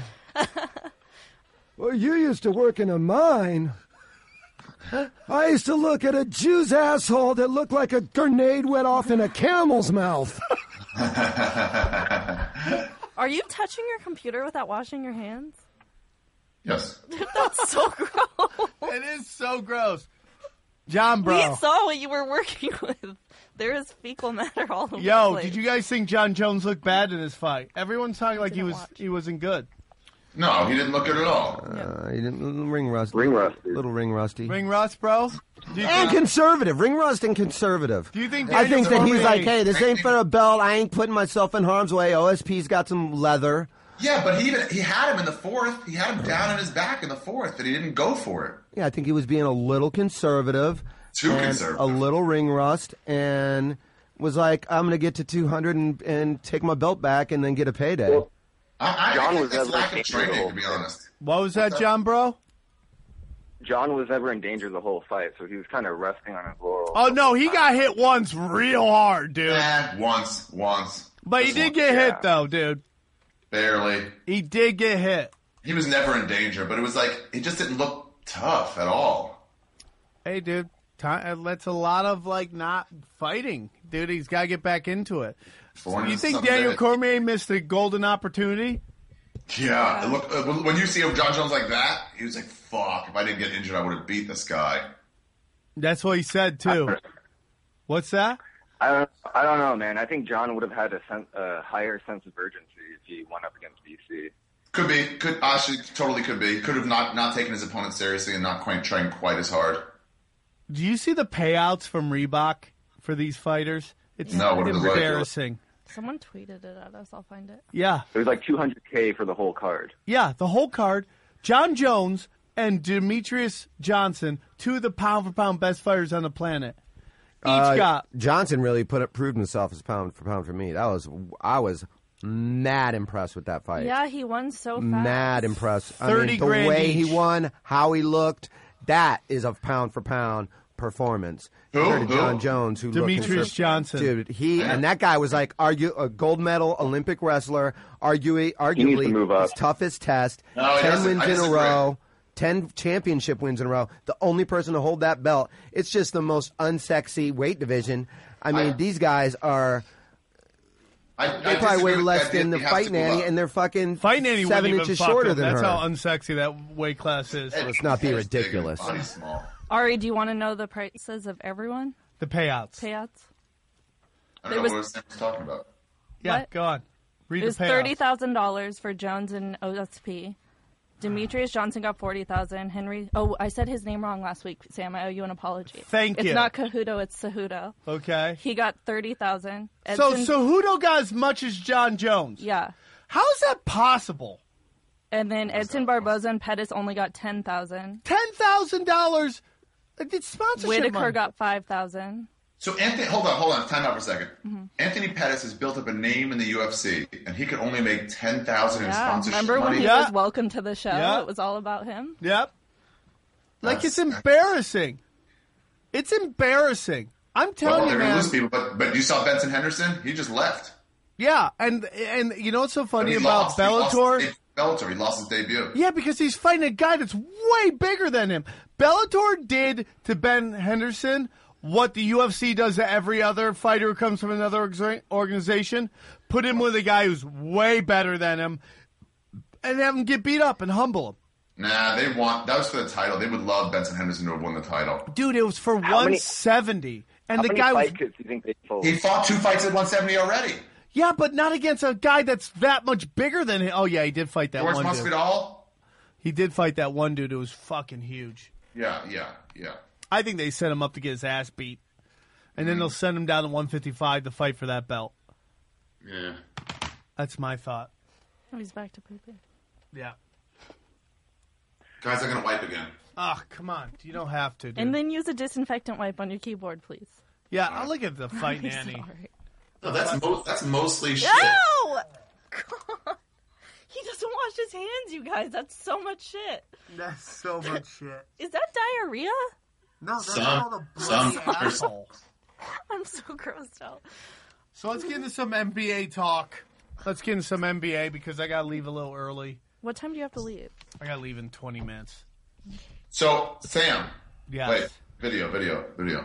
Well, you used to work in a mine. I used to look at a Jew's asshole that looked like a grenade went off in a camel's mouth. Are you touching your computer without washing your hands? Yes. That's so gross. It is so gross. John, bro. We saw what you were working with. There is fecal matter all over the Yo, place. did you guys think John Jones looked bad in his fight? Everyone's talking like he Didn't was watch. he wasn't good. No, he didn't look good at all. Uh, he didn't, ring rust. Ring rusty. Little ring rusty. Ring rust, bro. Do you And think, conservative. Ring rust and conservative. do you think I think that he's Cormier- like, hey, this ain't for a belt. I ain't putting myself in harm's way. O S P's got some leather. Yeah, but he even he had him in the fourth. He had him down on his back in the fourth, and he didn't go for it. Yeah, I think he was being a little conservative. Too and conservative. A little ring rust, and was like, I'm going to get to two hundred and, and take my belt back and then get a payday. Well, I, I, John I think was that's never lack of in training, danger to be the whole honest. What was that, John, bro? John was never in danger the whole fight, so he was kind of resting on his laurels. Oh no, he got hit once real hard, dude. Eh, once, once. But he Just did once. get yeah. hit though, dude. Barely. He did get hit. He was never in danger, but it was like he just didn't look tough at all. Hey, dude, time, that's a lot of like not fighting, dude. He's got to get back into it. Four You think something Daniel days. Cormier missed a golden opportunity? Yeah, look, uh, when- when you see John Jones like that, he was like, "Fuck! If I didn't get injured, I would have beat this guy." That's what he said too. What's that? I don't, I don't know, man. I think John would have had a, sen- a higher sense of urgency if he went up against B C. Could be, could actually totally could be. Could have not not taken his opponent seriously and not quite trying quite as hard. Do you see the payouts from Reebok for these fighters? It's No, what are the like? embarrassing. Someone tweeted it at us. I'll find it. Yeah, It was like two hundred K for the whole card. yeah, the whole card. John Jones and Demetrius Johnson, two of the pound for pound best fighters on the planet. Each Uh, got Johnson really put it, proved himself as pound for pound for me. That was I was mad impressed with that fight. Yeah, he won so fast. Mad impressed. I thirty mean, the grand way each. he won, how he looked, that is a pound for pound performance. Who? Compared to Who? John Jones, who Demetrius looked Johnson. Dude, he and that guy was like argue a gold medal Olympic wrestler, arguably arguably move up. his toughest test, No, he ten doesn't. wins I in a disagree. row. ten championship wins in a row. The only person to hold that belt. It's just the most unsexy weight division. I mean, I- these guys are. I, They I probably weigh disagree with less that. than the He has fight to move nanny, up. and they're fucking Fight Nanny seven wouldn't inches even fuck shorter him. than That's her. how unsexy that weight class is. Let's not be Head's big and ridiculous. body's small. Ari, do you want to know the prices of everyone? The payouts. Payouts? I There don't was- know what Sam was talking about. Yeah, What? go on. Read It was the payouts. thirty thousand dollars for Jones and O S P. Demetrius Johnson got forty thousand. Henry. Oh, I said his name wrong last week, Sam. I owe you an apology. Thank it's you. It's not Cahudo. It's Cejudo. Okay. He got thirty thousand. So Cejudo got as much as John Jones. Yeah. How is that possible? And then Edson Barboza and Pettis only got ten thousand. Ten thousand dollars. It's sponsorship Whitaker money. got five thousand. So Anthony, hold on, hold on, time out for a second. Mm-hmm. Anthony Pettis has built up a name in the U F C, and he could only make ten thousand in Yeah. sponsorship Remember when money. he Yeah. was welcome to the show? Yeah. It was all about him. Yep. Like That's- it's embarrassing. It's embarrassing. I'm telling Well, you, they're gonna man. lose people, but but you saw Benson Henderson. He just left. Yeah, and and you know what's so funny He about lost. He lost Bellator? his Bellator. He lost his debut. Yeah, because he's fighting a guy that's way bigger than him. Bellator did to Ben Henderson what the U F C does to every other fighter who comes from another orga- organization. Put him with a guy who's way better than him and have him get beat up and humble him. Nah, they want that was for the title. They would love Benson Henderson to have won the title. Dude, it was for How many- one seventy. And How the many guy was fight kits do you think they sold? He fought two fights at one seventy already. Yeah, but not against a guy that's that much bigger than him. Oh yeah, he did fight that George one dude. Masvidal. He did fight that one dude who was fucking huge. Yeah, yeah, yeah. I think they set him up to get his ass beat. And then they'll send him down to one fifty-five to fight for that belt. Yeah. That's my thought. Oh, he's back to pooping. Yeah. Guys, I'm gonna wipe again. Oh, come on. You don't have to, dude. And then use a disinfectant wipe on your keyboard, please. yeah, I'll look at the fight I'm nanny. sorry. No, that's mo- that's mostly shit. No! God. He doesn't wash his hands, you guys. That's so much shit. That's so much shit. Is that diarrhea? No, that's Some- all the some- bloody asshole. I'm so grossed out. So let's get into some N B A talk. Let's get into some N B A because I got to leave a little early. What time do you have to leave? I got to leave in twenty minutes. So, Sam. Yes. Wait, video, video, video.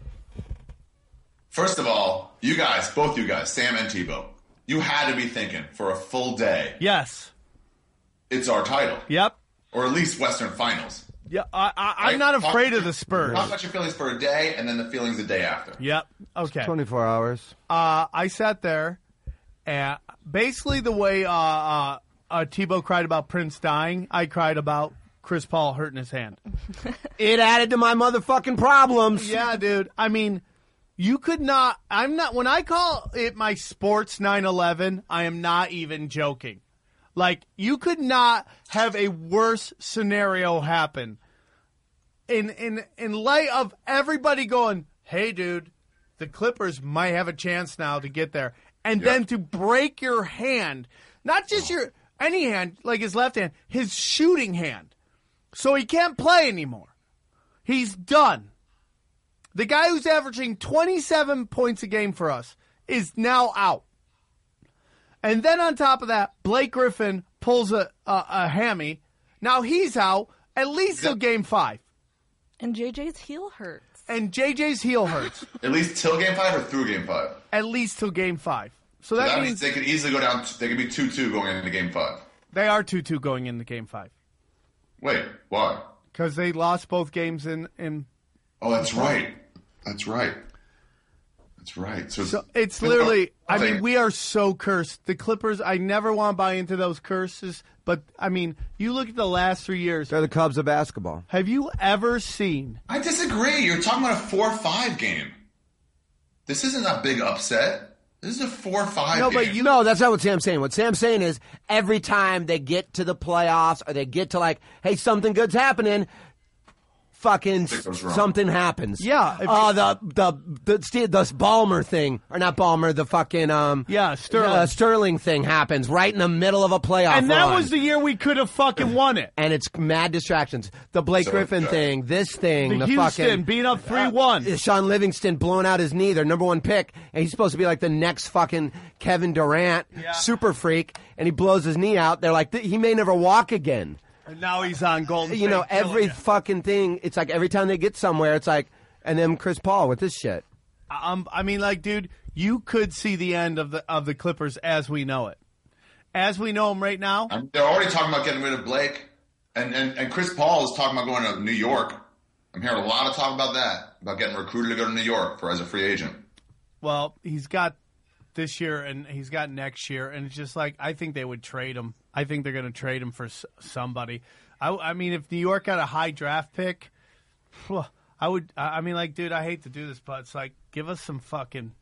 First of all, you guys, both you guys, Sam and Tebow, you had to be thinking for a full day, Yes. it's our title. Yep. Or at least Western Finals. Yeah, I, I, I'm Right? not Talk- afraid of the Spurs. Talk about your feelings for a day and then the feelings the day after. Yep. Okay. twenty-four hours. Uh, I sat there, and basically the way uh, uh, uh, Tebow cried about Prince dying, I cried about Chris Paul hurting his hand. It added to my motherfucking problems. Yeah, dude. I mean, you could not. I'm not. When I call it my sports nine eleven, I am not even joking. Like, you could not have a worse scenario happen. In in in light of everybody going, hey, dude, the Clippers might have a chance now to get there, and Yeah. then to break your hand, not just your any hand, like his left hand, his shooting hand, so he can't play anymore. He's done. The guy who's averaging twenty-seven points a game for us is now out. And then on top of that, Blake Griffin pulls a, a, a hammy. Now he's out at least till game five. And J J's heel hurts. And J J's heel hurts. At least till game five or through game five? At least till game five. So, So that, that means, means they could easily go down. They could be two two going into game five. they are two two going into game five. Wait, why? Because they lost both games in... in Oh, that's right. That's right. That's right. So, So it's literally, I Okay. mean, we are so cursed. The Clippers, I never want to buy into those curses, but I mean, you look at the last three years. They're the Cubs of basketball. Have you ever seen? I disagree. You're talking about a four five game. This isn't a big upset. This is a four five No, game. but you know, that's not what Sam's saying. What Sam's saying is every time they get to the playoffs or they get to like, hey, something good's happening, fucking It goes wrong. something happens. Yeah, if Uh, the, the, the, Steve- the Ballmer thing, or not Ballmer, the fucking, um, Yeah, Sterling. uh, Sterling thing happens right in the middle of a playoff And that run. was the year we could have fucking won it. And it's mad distractions. The Blake So, Griffin uh, thing, this thing, The the, Houston fucking being up three one. uh, Sean Livingston blowing out his knee, their number one pick, and he's supposed to be like the next fucking Kevin Durant, super freak, and he blows his knee out. They're like, he may never walk again. And now he's on Golden You know, State killing every it. fucking thing. It's like every time they get somewhere, it's like, and then Chris Paul with this shit. Um, I mean, like, dude, you could see the end of the of the Clippers as we know it, as we know them right now. I'm- they're already talking about getting rid of Blake, and, and and Chris Paul is talking about going to New York. I'm hearing a lot of talk about that, about getting recruited to go to New York for as a free agent. Well, he's got this year and he's got next year, and it's just like I think they would trade him. I think they're going to trade him for s- somebody. I, I mean, if New York got a high draft pick, phew, I would. I I mean, like, dude, I hate to do this, but it's like, give us some fucking.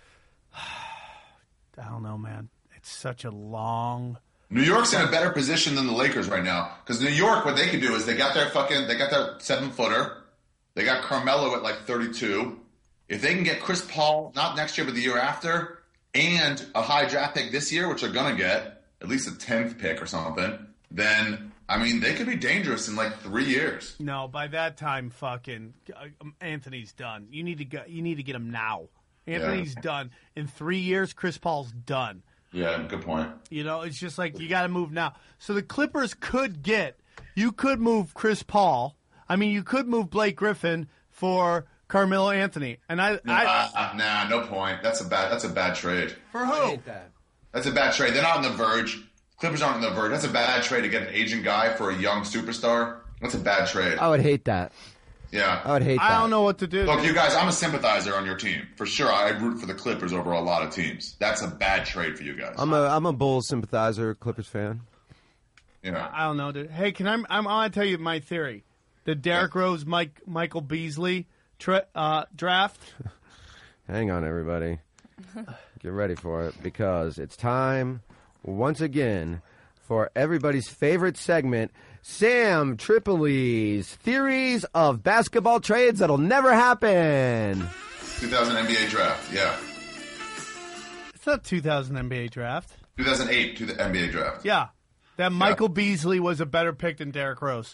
I don't know, man. It's such a long. New York's in a better position than the Lakers right now because New York, what they can do is they got their fucking, they got their seven footer, they got Carmelo at like thirty-two. If they can get Chris Paul, not next year but the year after, and a high draft pick this year, which they're gonna get at least a tenth pick or something, then I mean they could be dangerous in like three years. No, by that time, fucking uh, Anthony's done. You need to go. You need to get him now. Anthony's Yeah. done in three years. Chris Paul's done. Yeah, good point. You know, it's just like you got to move now. So the Clippers could get. You could move Chris Paul. I mean, you could move Blake Griffin for Carmelo Anthony. And I, Nah, I uh, nah, no point. That's a bad. That's a bad trade. for who? That's a bad trade. They're not on the verge. Clippers aren't on the verge. That's a bad trade to get an aging guy for a young superstar. That's a bad trade. I would hate that. Yeah. I would hate that. I don't know what to do. Look, you guys, I'm a sympathizer on your team. For sure, I root for the Clippers over a lot of teams. That's a bad trade for you guys. I'm a I'm a Bulls sympathizer, Clippers fan. Yeah. I don't know, dude. Hey, can I? I'm, I want to tell you my theory. The Derrick Rose, Mike, Michael Beasley tra- uh, draft. Hang on, everybody. Get ready for it because it's time once again for everybody's favorite segment, Sam Tripoli's Theories of Basketball Trades That'll Never Happen. two thousand N B A draft. Yeah. It's not two thousand N B A draft. two thousand eight to the N B A draft. Yeah, that Michael Beasley was a better pick than Derrick Rose.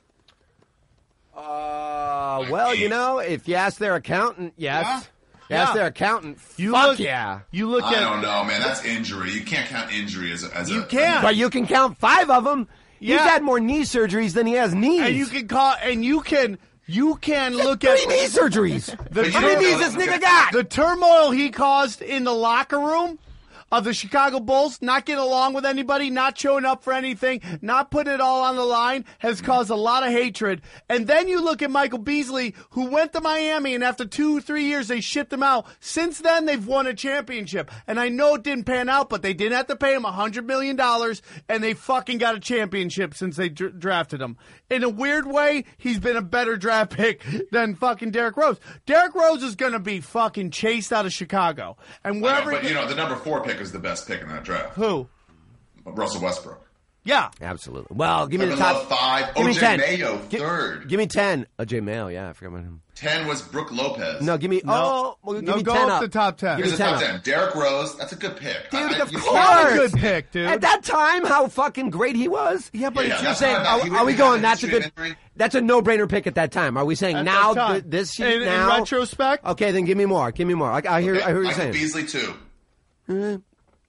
Uh, well, you know, if you ask their accountant, yes. You ask Yeah. their accountant, You fuck look, yeah. You look I at. don't know, man. That's injury. You can't count injury as a. As You a, can't. But you can count five of them. He's Yeah. had more knee surgeries than he has knees. And you can call. And you can. You can look Three at knee surgeries. the, But How you many don't knees know this that- nigga got? the turmoil he caused in the locker room of the Chicago Bulls, not getting along with anybody, not showing up for anything, not putting it all on the line, has caused a lot of hatred. And then you look at Michael Beasley, who went to Miami, and after two, three years, they shipped him out. Since then, they've won a championship. And I know it didn't pan out, but they didn't have to pay him one hundred million dollars, and they fucking got a championship since they dr- drafted him. In a weird way, he's been a better draft pick than fucking Derrick Rose. Derrick Rose is going to be fucking chased out of Chicago. And I know, wherever but he- you know, the number four pick is the best pick in that draft. Who? Russell Westbrook. Yeah. Absolutely. Well, give me the Kevin top Love, five. Give me O J ten. Mayo, Gi- third. Give me ten. O J Mayo, yeah, I forgot about him. ten was Brooke Lopez. No, give me. No. Oh, well, give No, me go ten up up the top ten. Give Here's me the ten top up. ten. Derrick Rose, that's a good pick. Dude, I- I- of you course. Not a good pick, dude. At that time, how fucking great he was. Yeah, but Yeah, it's yeah, just that's Saying, not are, bad. He are we really going? had That's a history good. of injury. That's a no-brainer pick at that time. Are we saying at now that time. th- this sheet in, now? in retrospect. Okay, then give me more. Give me more. I, I hear. Okay, I hear what you're Michael saying. Beasley, two.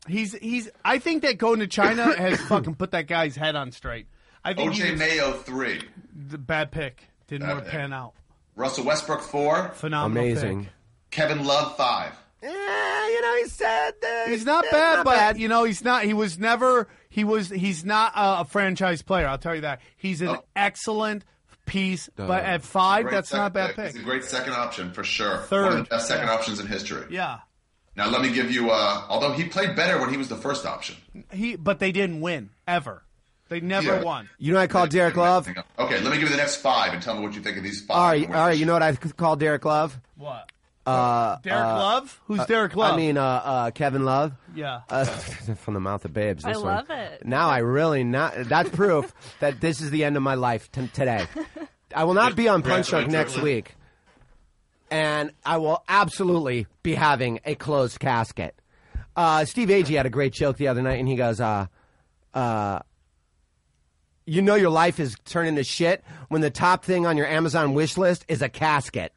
He's he's. I think that going to China has fucking put that guy's head on straight. I think O J Mayo three. The bad pick didn't Bad work pick. pan out. Russell Westbrook four. Phenomenal Amazing. pick. Kevin Love five. Yeah, you know, he said that. He's not it's bad, not but bad. you know he's not. He was never. He was. He's not a, a franchise player. I'll tell you that. He's an Oh. excellent piece, Duh. but at five, Great that's not a second bad pick. pick. He's a great second option for sure. Third. One of the best second Yeah. options in history. Yeah, Now let me give you. Uh, although he played better when he was the first option. he. But they didn't win ever. They never Yeah. won. You know what I call Derek Love? Okay, let me give you the next five and tell me what you think of these five. All right, all right. You know what I call Derek Love? What? Uh, Derek uh, Love? Who's uh, Derek Love? I mean, uh, uh, Kevin Love. Yeah. Uh, from the mouth of babes. I This one. love it. Now I really not. That's proof that this is the end of my life t- today. I will not be on Punch Drunk next week, and I will absolutely be having a closed casket. Uh, Steve Agee had a great joke the other night, and he goes, uh, uh, "You know your life is turning to shit when the top thing on your Amazon wish list is a casket."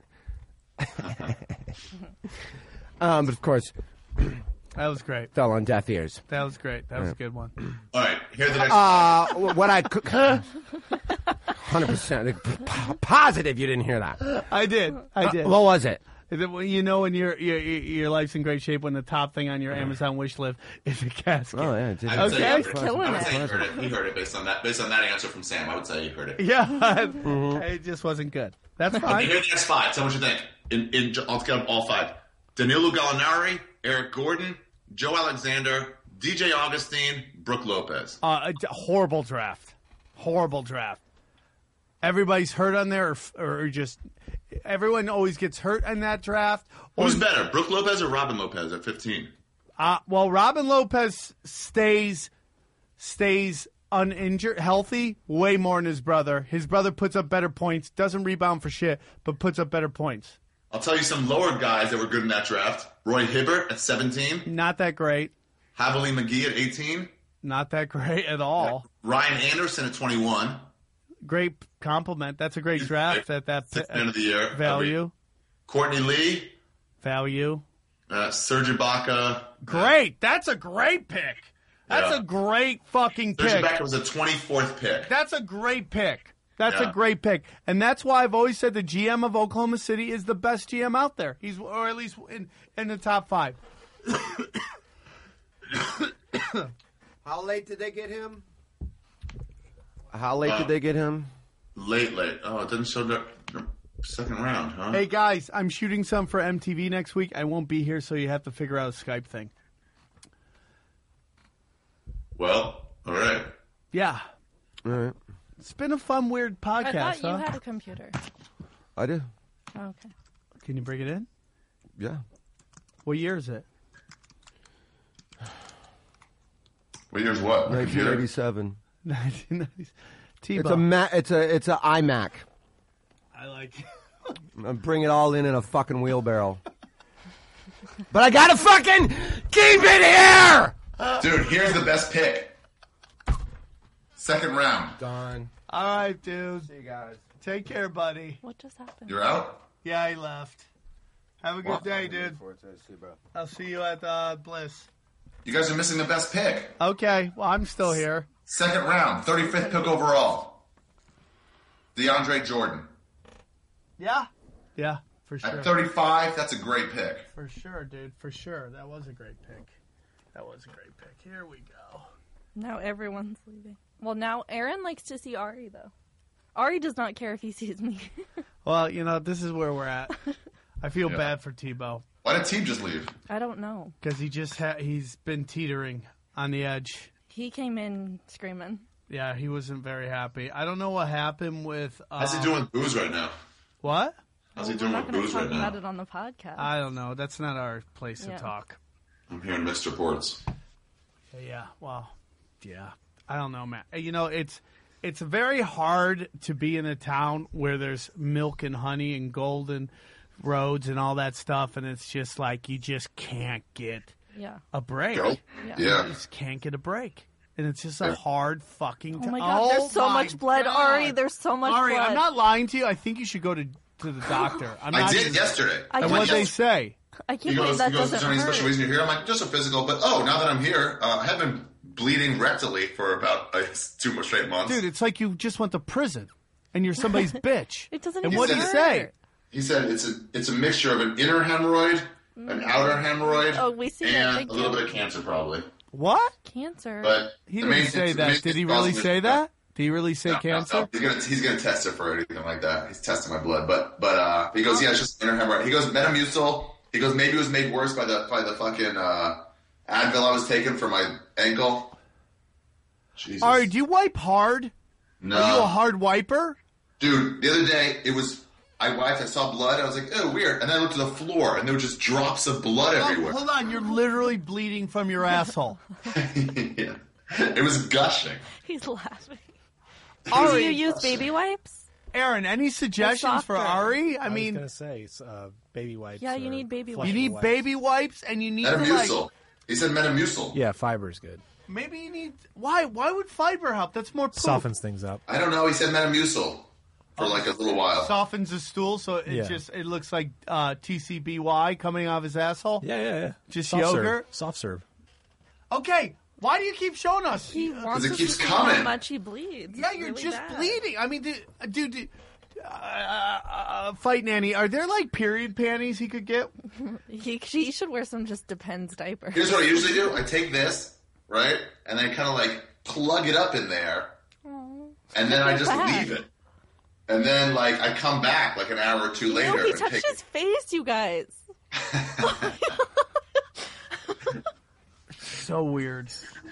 um, but of course, That was great. fell on deaf ears. That was great. That was a good one. All right, here's the next. Uh, what I could, hundred percent positive you didn't hear that. I did. I did. Uh, what was it? Is it- You know when your your your life's in great shape when the top thing on your Amazon wish list is a casket. Oh yeah, it did. I would say Okay. he heard it. Killing I would it. say he heard it. He heard it based on that. Based on that answer from Sam, I would say he heard it. Yeah, Mm-hmm. it just wasn't good. That's Okay, fine. here are the next five. Tell me what you think. In, in, I'll get up all five. Danilo Gallinari, Eric Gordon, Joe Alexander, D J Augustine, Brooke Lopez. Uh, a d- horrible draft. Horrible draft. Everybody's hurt on there, or, f- or just everyone always gets hurt in that draft. Or, Who's better, Brooke Lopez or Robin Lopez at fifteen? Uh, well, Robin Lopez stays stays uninjured, healthy, way more than his brother. His brother puts up better points, doesn't rebound for shit, but puts up better points. I'll tell you some lower guys that were good in that draft. Roy Hibbert at seventeen. Not that great. Havili McGee at eighteen. Not that great at all. Ryan Anderson at twenty-one. Great compliment. That's a great draft at that Sixth p- man of the year. value. Courtney Lee. Value. Uh, Serge Ibaka. Great. That's a great pick. That's Yeah. a great fucking Serge pick. Ibaka was a twenty-fourth pick. That's a great pick. That's Yeah. a great pick. And that's why I've always said the G M of Oklahoma City is the best G M out there. He's or at least in, in the top five. How late did they get him? How late did they get him? Late, late. Oh, it didn't show the the second round, huh? Hey guys, I'm shooting some for M T V next week. I won't be here, so you have to figure out a Skype thing. Well, all right. Yeah. All right. It's been a fun, weird I podcast, thought you huh? had a computer. I do. Oh, okay. Can you bring it in? Yeah. What year is it? What year's what? The nineteen computer? eighty-seven. nineteen nineties. T-Bone. It's a ma- It's a. It's a iMac. I like it. I bring it all in in a fucking wheelbarrow. But I gotta fucking keep it here. Dude, here's the best pick. Second round. Done. All right, dude. See you guys. Take care, buddy. What just happened? You're out? Yeah, he left. Have a good day, dude. I'll see you at uh, Bliss. You guys are missing the best pick. Okay, well, I'm still here. Second round, thirty-fifth pick overall. DeAndre Jordan. Yeah? Yeah, for sure. At thirty-five, that's a great pick. For sure, dude. For sure. That was a great pick. That was a great pick. Here we go. Now everyone's leaving. Well, now Aaron likes to see Ari, though. Ari does not care if he sees me. Well, you know, this is where we're at. I feel Yeah. bad for Tebow Why did Team just leave? I don't know. because he just ha- he's been teetering on the edge. He came in screaming. Yeah, he wasn't very happy. I don't know what happened with. Uh, How's he doing with booze right now? What? How's he We're doing not with going to booze talk right about now? it on the podcast. I don't know. That's not our place Yeah. to talk. I'm hearing mixed reports. Yeah, well, yeah. I don't know, man. You know, it's it's very hard to be in a town where there's milk and honey and golden roads and all that stuff, and it's just like you just can't get yeah. a break. Go. Yeah. Yeah. You just can't get a break. And it's just a hard fucking Oh time. my god, there's so much blood, Ari. There's so much Ari, blood. I'm not lying to you. I think you should go to, to the doctor. I'm I not did even- yesterday. I And just- what they say? I can't he believe goes, that he goes, doesn't is there any hurt. special reason you're here? I'm like, just a physical. But oh, now that I'm here, uh, I have been bleeding rectally for about uh, two straight months. Dude, it's like you just went to prison and you're somebody's bitch. It doesn't And even what did he hurt. say? He said it's a it's a mixture of an inner hemorrhoid, an outer hemorrhoid, Oh, we see that. and Thank a little you. bit of cancer probably. What? Cancer. But He the didn't main say thing- the main that. Did he thing really causing say it- that? Did he really say No, no, cancer? no. He's gonna he's gonna test it for anything like that. He's testing my blood, but but uh, he goes, yeah, it's just inner hemorrhoid. He goes Metamucil. He goes, maybe it was made worse by the by the fucking uh, Advil I was taking for my ankle. Jesus. All right, do you wipe hard? No. Are you a hard wiper? Dude, the other day it was I wiped. I saw blood. I was like, oh, weird. And then I looked at the floor, and there were just drops of blood Oh, everywhere. hold on, you're literally bleeding from your asshole. Yeah. It was gushing. He's laughing. Ari, Do you use baby wipes? Aaron, any suggestions for softer. Ari? I, I mean, was gonna say it's, uh, baby wipes. Yeah, you or need baby you wipes. need wipes. baby wipes, and you need to like. Metamucil. He said Metamucil. Yeah, fiber's good. Maybe you need. Why? Why would fiber help? That's more poop. Softens things up. I don't know. He said Metamucil for like a little while. Softens the stool, so it Yeah. just it looks like uh, T C B Y coming out of his asshole. Yeah, yeah, yeah. Just Soft serve. yogurt? Soft serve. Okay, why do you keep showing us? He wants it us keeps to see how coming. much he bleeds. Yeah, It's you're really just bad. bleeding. I mean, dude, dude, dude uh, uh, fight nanny. Are there like period panties he could get? He, he should wear some just Depends diapers. Here's what I usually do. I take this, right, and then kind of like plug it up in there, and then I just bad. leave it. And then like I come back like an hour or two later No, he and touched take his face, you guys. So weird.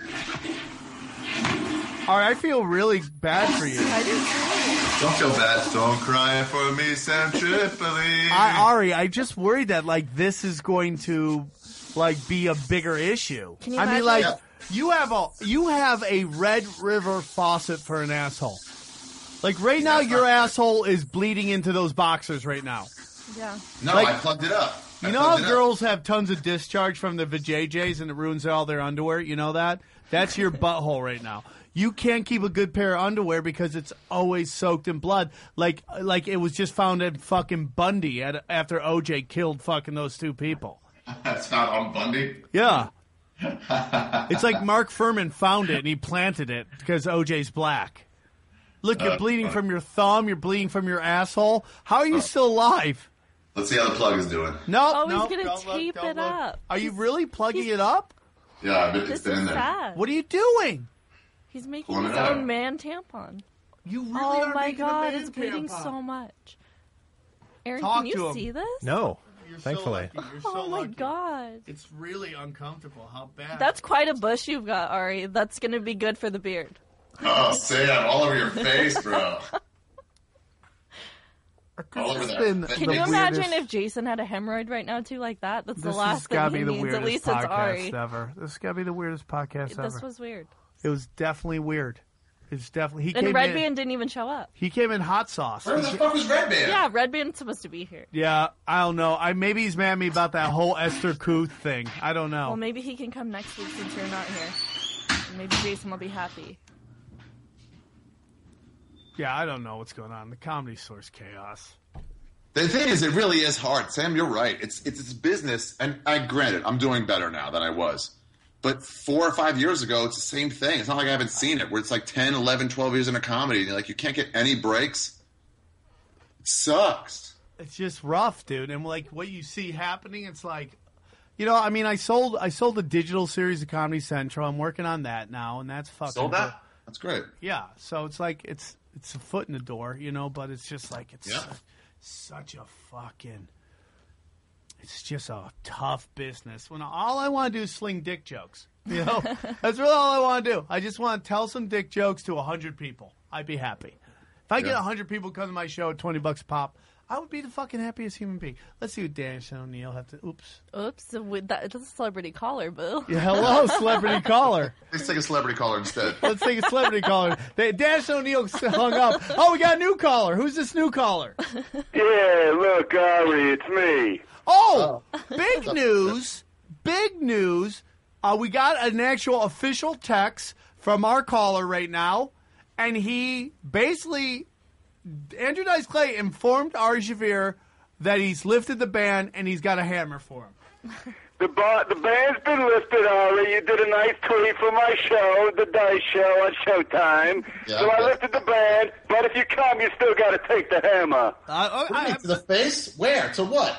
All right, I feel really bad for you. I do too. Don't feel bad. Don't cry for me, Sam Tripoli. I, Ari, I just worried that like this is going to like be a bigger issue. Can you I mean, imagine? like Yeah. you have a you have a Red River faucet for an asshole. Like right now, your asshole is bleeding into those boxers right now. Yeah. No, like- I plugged it up. I You know how plugged it up. girls have tons of discharge from the vajayjays and it ruins all their underwear? You know that? That's your butthole right now. You can't keep a good pair of underwear because it's always soaked in blood. Like like it was just found at fucking Bundy at, after O J killed fucking those two people. That's not on Bundy. Yeah. It's like Mark Furman found it and he planted it because O J's black. Look, you're Uh, bleeding uh. from your thumb. You're bleeding from your asshole. How are you still alive? Let's see how the plug is doing. No, Oh, he's no, gonna don't look, tape don't it look. up. Are you He's- really plugging he's- it up? Yeah, I bet it's This been in is there. sad. What are you doing? He's making Pulling his it out. own man tampon. You really Oh are my making a god, man it's bleeding tampon. so much. Aaron, Talk can you to him. see this? No, You're so thankfully. lucky. You're so Oh my lucky. god. It's really uncomfortable. How bad? That's quite a bush you've got, Ari. That's gonna be good for the beard. Oh, Sam, all over your face, bro. All over It's that. been That- Can the you imagine weirdest- if Jason had a hemorrhoid right now too, like that? That's the This last has got to thing be he the needs. At weirdest least it's Ari. podcast ever. This has got to be the weirdest podcast ever. This was weird. It was definitely weird. It's definitely he And came Red in. Band didn't even show up. He came in hot sauce. Where the fuck was Red Band? Yeah, Red Band's supposed to be here. Yeah, I don't know. I maybe he's mad at me about that whole Esther Kuth thing. I don't know. Well, maybe he can come next week since you're not here. And maybe Jason will be happy. Yeah, I don't know what's going on. The Comedy Source chaos. The thing is, it really is hard. Sam, you're right. It's it's, it's business, and I granted, I'm doing better now than I was. But four or five years ago, it's the same thing. It's not like I haven't seen it, where it's like ten, eleven, twelve years in a comedy, and you're like, you can't get any breaks. It sucks. It's just rough, dude. And like what you see happening, it's like, you know, I mean, I sold I sold the digital series of Comedy Central. I'm working on that now, and that's fucking Sold that? That's great. Yeah, so it's like it's it's a foot in the door, you know, but it's just like it's Yeah. su- such a fucking it's just a tough business. When all I want to do is sling dick jokes, you know, that's really all I want to do. I just want to tell some dick jokes to a hundred people. I'd be happy. If I get Yeah. a hundred people come to my show at twenty bucks a pop, I would be the fucking happiest human being. Let's see what Dan O'Neill have to. Oops. Oops, with that, it's a celebrity caller, boo. Yeah, hello, celebrity caller. Let's take a celebrity caller instead. Let's take a celebrity caller. They, Dan O'Neill hung up. Oh, we got a new caller. Who's this new caller? Yeah, look, Ari, it's me. Oh, big news. Big news. Uh, we got an actual official text from our caller right now, and he basically, Andrew Dice Clay informed Ari Shaffir that he's lifted the band and he's got a hammer for him. The bar, the band's been lifted, Ari. You did a nice tweet for my show, The Dice Show on Showtime. Yeah, so I but- lifted the band, but if you come, you still got to take the hammer. Uh, I, to the face? Where? To what?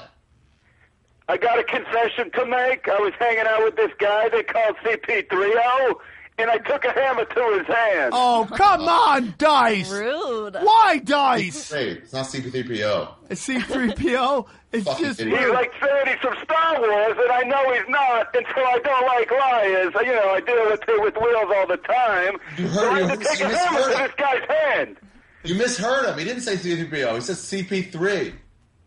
I got a confession to make. I was hanging out with this guy they called C P three oh, and I took a hammer to his hand. Oh, come on, Dice. Rude. Why Dice? Hey, it's not C P three P O. It's C three P O? It's Fucking just idiot. He's rude. like thirty from Star Wars, and I know he's not, and so I don't like liars. You know, I deal with with wheels all the time. You heard- so I you had to take you a hammer misheard to him. this guy's hand. You misheard him. He didn't say C P three P O. He said C P three.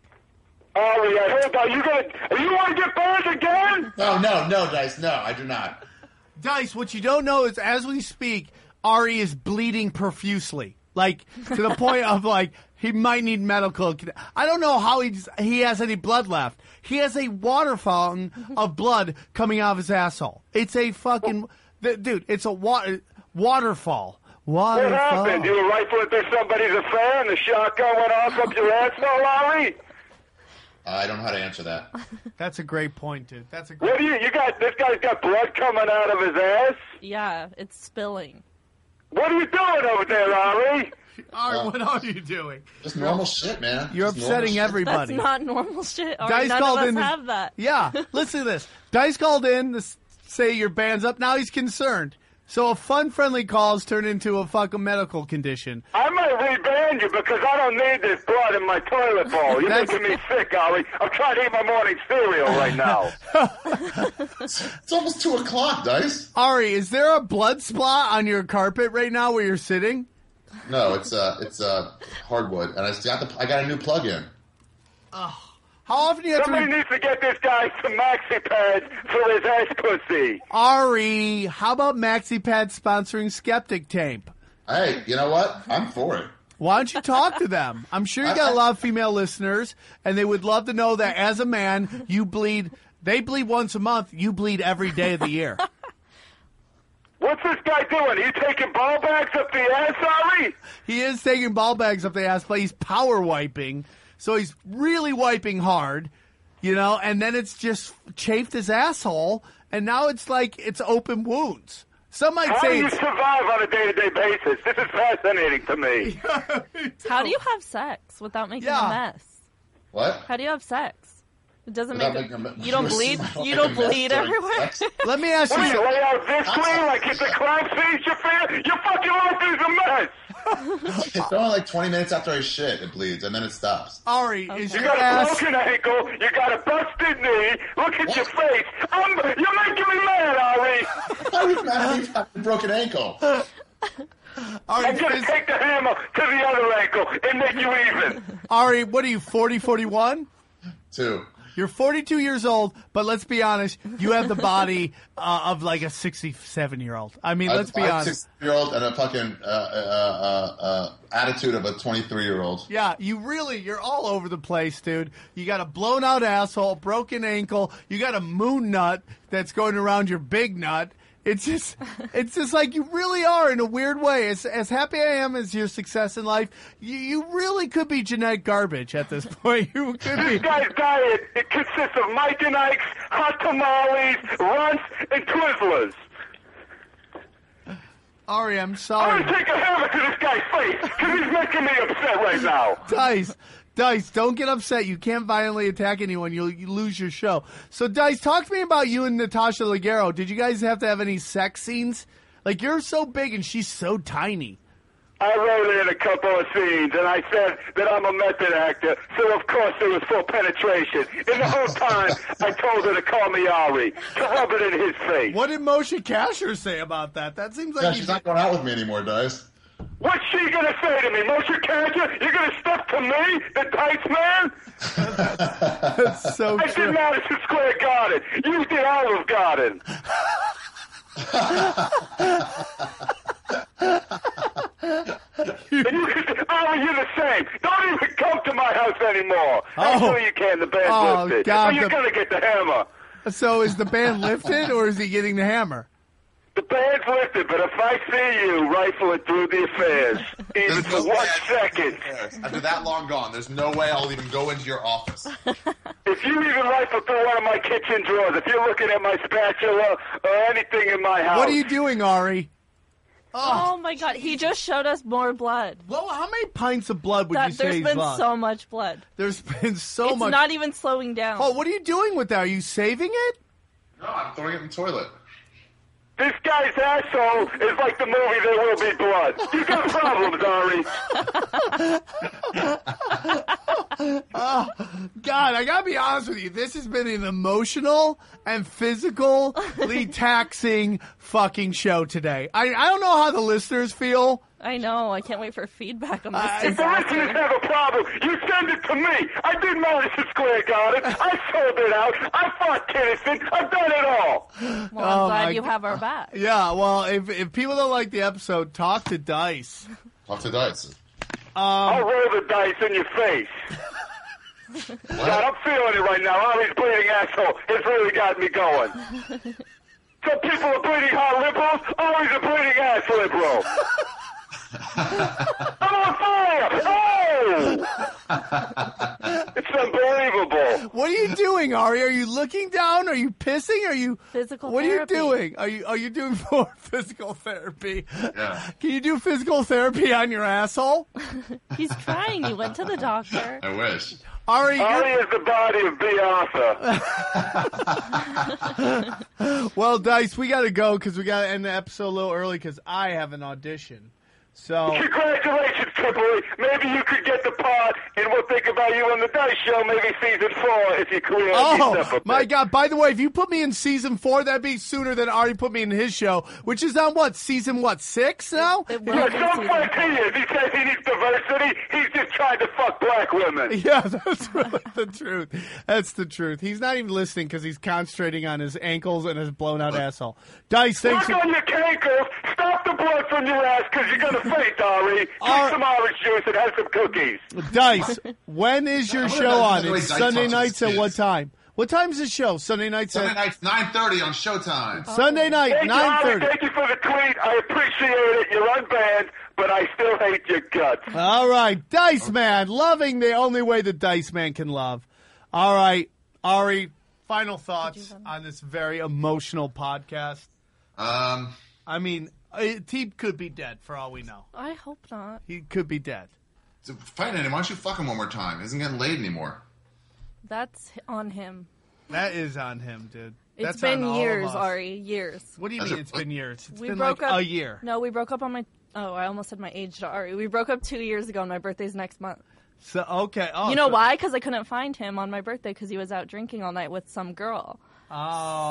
Ari, I heard that. You gonna? You want to get burned again? No, no, no, Dice. No, I do not. Dice, what you don't know is as we speak, Ari is bleeding profusely. Like, to the point of, like, he might need medical. I don't know how he he has any blood left. He has a water fountain of blood coming out of his asshole. It's a fucking... th- Dude, it's a wa- waterfall. What Waterfall. happened? You were rifling through somebody's affair, and the shotgun went off up your asshole, Ari? I don't know how to answer that. That's a great point, dude. That's a great What do you? You got this guy's got blood coming out of his ass. Yeah, it's spilling. What are you doing over there, Ari? Ari, what are you doing? Just normal shit, man. You're Just normal upsetting shit. everybody. That's not normal shit. Or Dice none called of us in. have that. Yeah, listen to this. Dice called in to s- say your band's up. Now he's concerned. So a fun, friendly call has turned into a fucking medical condition. I might reband you because I don't need this blood in my toilet bowl. You're That's- making me sick, Ari. I'm trying to eat my morning cereal right now. It's almost two o'clock, Dice. Ari, is there a blood spot on your carpet right now where you're sitting? No, it's uh, it's uh, hardwood, and I just got the I got a new plug-in. How often do you have Somebody to... needs to get this guy some maxi pads for his ass pussy. Ari, how about MaxiPad sponsoring Skeptic Tape? Hey, you know what? I'm for it. Why don't you talk to them? I'm sure you got a lot of female listeners, and they would love to know that as a man, you bleed... They bleed once a month. You bleed every day of the year. What's this guy doing? He taking ball bags up the ass, Ari? He is taking ball bags up the ass, but he's power wiping. So he's really wiping hard, you know, and then it's just chafed his asshole, and now it's like it's open wounds. Some might How do say you it's... survive on a day-to-day basis? This is fascinating to me. How do you have sex without making Yeah. a mess? What? How do you have sex? It doesn't Without make making a me- you don't You bleed. don't You make don't a mess bleed during everywhere. sex? Let me ask What you... do you lay out this way like it's a crime scene, Shafir? Your fucking life is a mess. It's only like twenty minutes after I shit, it bleeds, and then it stops. Ari, is You your got a ass... broken ankle. You got a busted knee. Look at your face. I'm, you're making me mad, Ari. How are you mad at me for having a broken ankle? Ari, I'm going to is- take the hammer to the other ankle and make you even. Ari, what are you, forty, forty-one? Two. You're forty-two years old, but let's be honest, you have the body uh, of like a sixty-seven-year-old. I mean, let's be I have a honest. sixteen-year-old and a fucking uh, uh, uh, uh, attitude of a twenty-three-year-old. Yeah, you really, you're all over the place, dude. You got a blown out asshole, broken ankle, you got a moon nut that's going around your big nut. It's just, it's just like you really are in a weird way. As, as happy I am as your success in life, you, you really could be genetic garbage at this point. You could be. This guy's diet, it consists of Mike and Ike's, hot tamales, runts, and Twizzlers. Ari, I'm I'm sorry. going to take a hammer to this guy's face because he's making me upset right now. Dice, Dice, don't get upset. You can't violently attack anyone. You'll you lose your show. So, Dice, talk to me about you and Natasha Leggero. Did you guys have to have any sex scenes? Like, you're so big and she's so tiny. I wrote in a couple of scenes, and I said that I'm a method actor, so of course there was full penetration. And the whole time, I told her to call me Ari, to rub it in his face. What did Moshe Kasher say about that? That seems like Yeah, he she's not going out with me anymore, Dice. What's she gonna say to me, Moshe Kasher? You're gonna step to me, the Dice Man? That's so I true. did Madison Square Garden. You did Olive Garden. And you can, oh, you're the same. Don't even come to my house anymore. I'm Oh. sure you can. The band's Oh, lifted. God, But you're the- gonna get the hammer. So is the band lifted or is he getting the hammer? The ban's lifted, but if I see you rifling through the affairs, even There's for no one way I- second, After that long gone, there's no way I'll even go into your office. if you even rifle through one of my kitchen drawers, if you're looking at my spatula or anything in my house, What are you doing, Ari? Oh, my God. He just showed us more blood. Well, how many pints of blood would That, you say there's he's been lost? so much blood. There's been so it's much. not even slowing down. Oh, what are you doing with that? Are you saving it? No, I'm throwing it in the toilet. this guy's asshole is like the movie There Will Be Blood. You got problems, Ari. Oh, God, I gotta be honest with you. This has been an emotional and physically taxing fucking show today. I I don't know how the listeners feel. I know. I can't wait for feedback on this Uh, If the listeners disaster. have a problem, you send it to me. I did Madison Square Garden. I sold it out. I fought Kinnison. I've done it all. Well, I'm Oh, my glad you God. have our back. Yeah, well, if if people don't like the episode, talk to Dice. Talk to Dice. I'll roll the dice in your face. God, I'm feeling it right now. Ari's bleeding asshole. It's really got me going. Some people are bleeding hot liberals. Ari's a bleeding ass liberal. I'm on fire! Oh! It's unbelievable. What are you doing, Ari? Are you looking down? Are you pissing? Are you Physical What therapy. are you doing? Are you are you doing more physical therapy? Yeah. Can you do physical therapy on your asshole? He's trying. He went to the doctor. I wish. Ari, Ari you're- is the body of B. Arthur. well, Dice, we got to go because we got to end the episode a little early because I have an audition. So Congratulations, Triple E. Maybe you could get the part, and we'll think about you on the Dice Show, maybe season four, if you clear Oh, yourself up. my God. By the way, if you put me in season four, that'd be sooner than Ari put me in his show, which is on what, season what, six now? It will Yeah, be some season fact he four. is. He says he needs diversity. He's just trying to fuck black women. Yeah, that's really the truth. That's the truth. He's not even listening because he's concentrating on his ankles and his blown out asshole. Dice, thanks. Work For- on your cankles. Stop the blood from your ass because you're going to faint, Ari. Drink Ar- some orange juice and have some cookies. Dice, when is your I wonder show if on? that's the way It's Dice Sunday talks to nights his at what kids. time? What time is the show? Sunday nights Sunday at night's nine thirty on Showtime. Sunday night, Thank you, nine Ari. thirty. Thank you for the tweet. I appreciate it. You're unbanned, but I still hate your guts. All right, Dice Man, loving the only way the Dice Man can love. All right, Ari, final thoughts on this very emotional podcast. Um, I mean, uh, T could be dead for all we know. I hope not. He could be dead. so fight him. Why don't you fuck him one more time? He isn't getting laid anymore. That's on him. That is on him, dude. It's That's been on all of years, us. Ari. Years. What do you That's mean a- it's been years? It's we been broke like up a year. No, we broke up on my. Oh, I almost said my age to Ari. We broke up two years ago, and my birthday's next month. So okay. Oh, you know so- why? Because I couldn't find him on my birthday because he was out drinking all night with some girl. Oh.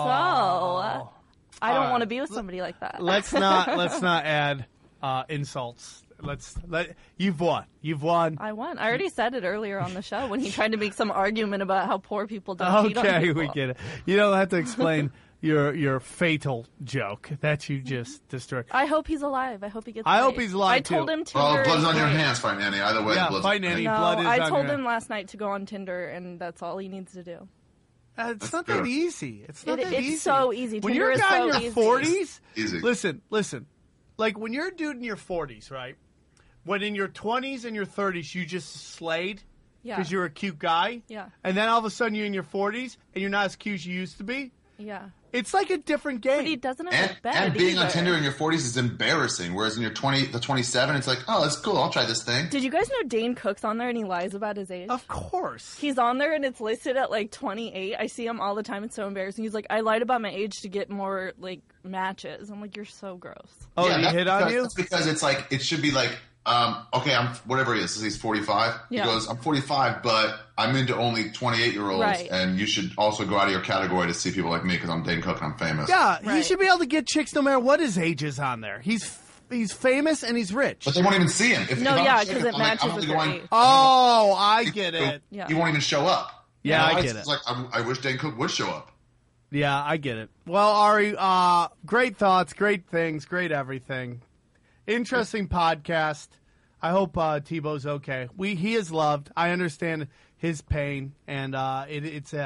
So I don't All want to right. be with somebody like that. let's not let's not add uh, insults. Let's let you've won. You've won. I won. I already said it earlier on the show when he tried to make some argument about how poor people don't cheat on Okay, people. we get it. You don't have to explain your your fatal joke that you just destroyed. I hope he's alive. I hope he gets. I hope laid. he's alive, I told too. him Tinder. Well, blood's is on your great. hands, Fight Nanny. Either way, Yeah, blood's Fight on your Nanny. hands. No, blood is I on told your- him last night to go on Tinder, and that's all he needs to do. Uh, it's That's not good. that easy. It's not It- that it's easy. so easy. When Tinder you're a is guy so in your easy. forties, Easy. listen, listen. Like when you're a dude in your forties, right? When in your twenties and your thirties you just slayed Yeah. because you're a cute guy, Yeah. and then all of a sudden you're in your forties and you're not as cute as you used to be. Yeah. It's like a different game. But he doesn't have And, a bed and being on either. Tinder in your forties is embarrassing. Whereas in your twenty, the twenty-seven, it's like, oh, that's cool. I'll try this thing. Did you guys know Dane Cook's on there and he lies about his age? Of course. He's on there and it's listed at like twenty-eight. I see him all the time. It's so embarrassing. He's like, I lied about my age to get more like matches. I'm like, you're so gross. Oh, Yeah, he that's hit on because, you? That's because it's like it should be like, um, okay, I'm whatever he is. So he's forty-five. Yeah. He goes, I'm forty-five, but I'm into only twenty-eight year olds, Right. and you should also go out of your category to see people like me because I'm Dane Cook and I'm famous. Yeah, he Right. should be able to get chicks no matter what his age is on there. He's he's famous and he's rich. But they won't even see him. If, No, if I'm yeah, checking, 'cause it I'm like, matches I'm only with your going, age. Oh, I get it. Yeah. He won't even show up. Yeah, I You know, get it's, it. It's like I, I wish Dane Cook would show up. Yeah, I get it. Well, Ari, uh, great thoughts, great things, great everything. Interesting podcast. I hope uh, Tebow's okay. We he is loved. I understand his pain, and uh, it, it's a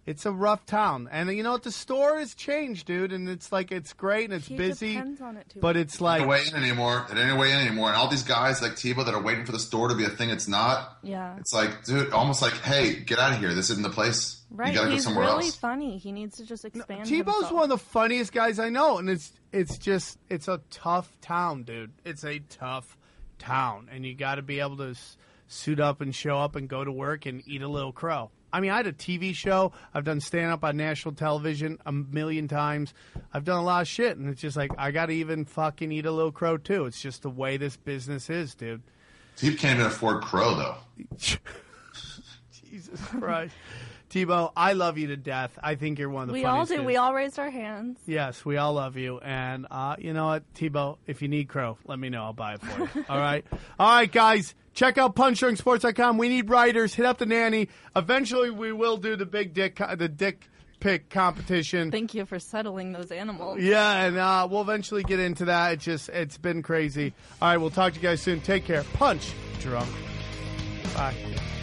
it's a rough town. And you know what? The store has changed, dude, and it's like it's great and it's He busy. depends on it too but much. it's like It ain't weigh in anymore. It ain't weigh in anymore. And all these guys like Tebow that are waiting for the store to be a thing it's not. Yeah. It's like, dude, almost like, hey, get out of here. This isn't the place. Right, You gotta he's go somewhere really else. funny. He needs to just expand Tebow's himself. one of the funniest guys I know, and it's it's just it's a tough town, dude. It's a tough town, and you got to be able to s- suit up and show up and go to work and eat a little crow. I mean, I had a T V show. I've done stand up on national television a million times. I've done a lot of shit, and it's just like I got to even fucking eat a little crow too. It's just the way this business is, dude. Tebow can't even afford crow though. Jesus Christ. Tebow, I love you to death. I think you're one of the We all funniest do. kids. We all raised our hands. Yes, we all love you. And uh, you know what, Tebow, if you need crow, let me know. I'll buy it for you. All right? All right, guys. Check out punch drunk sports dot com. We need writers. Hit up the nanny. Eventually, we will do the big dick, co- the dick pick competition. Thank you for settling those animals. Yeah, and uh, we'll eventually get into that. It's just, it's been crazy. All right, we'll talk to you guys soon. Take care. Punch drunk. Bye.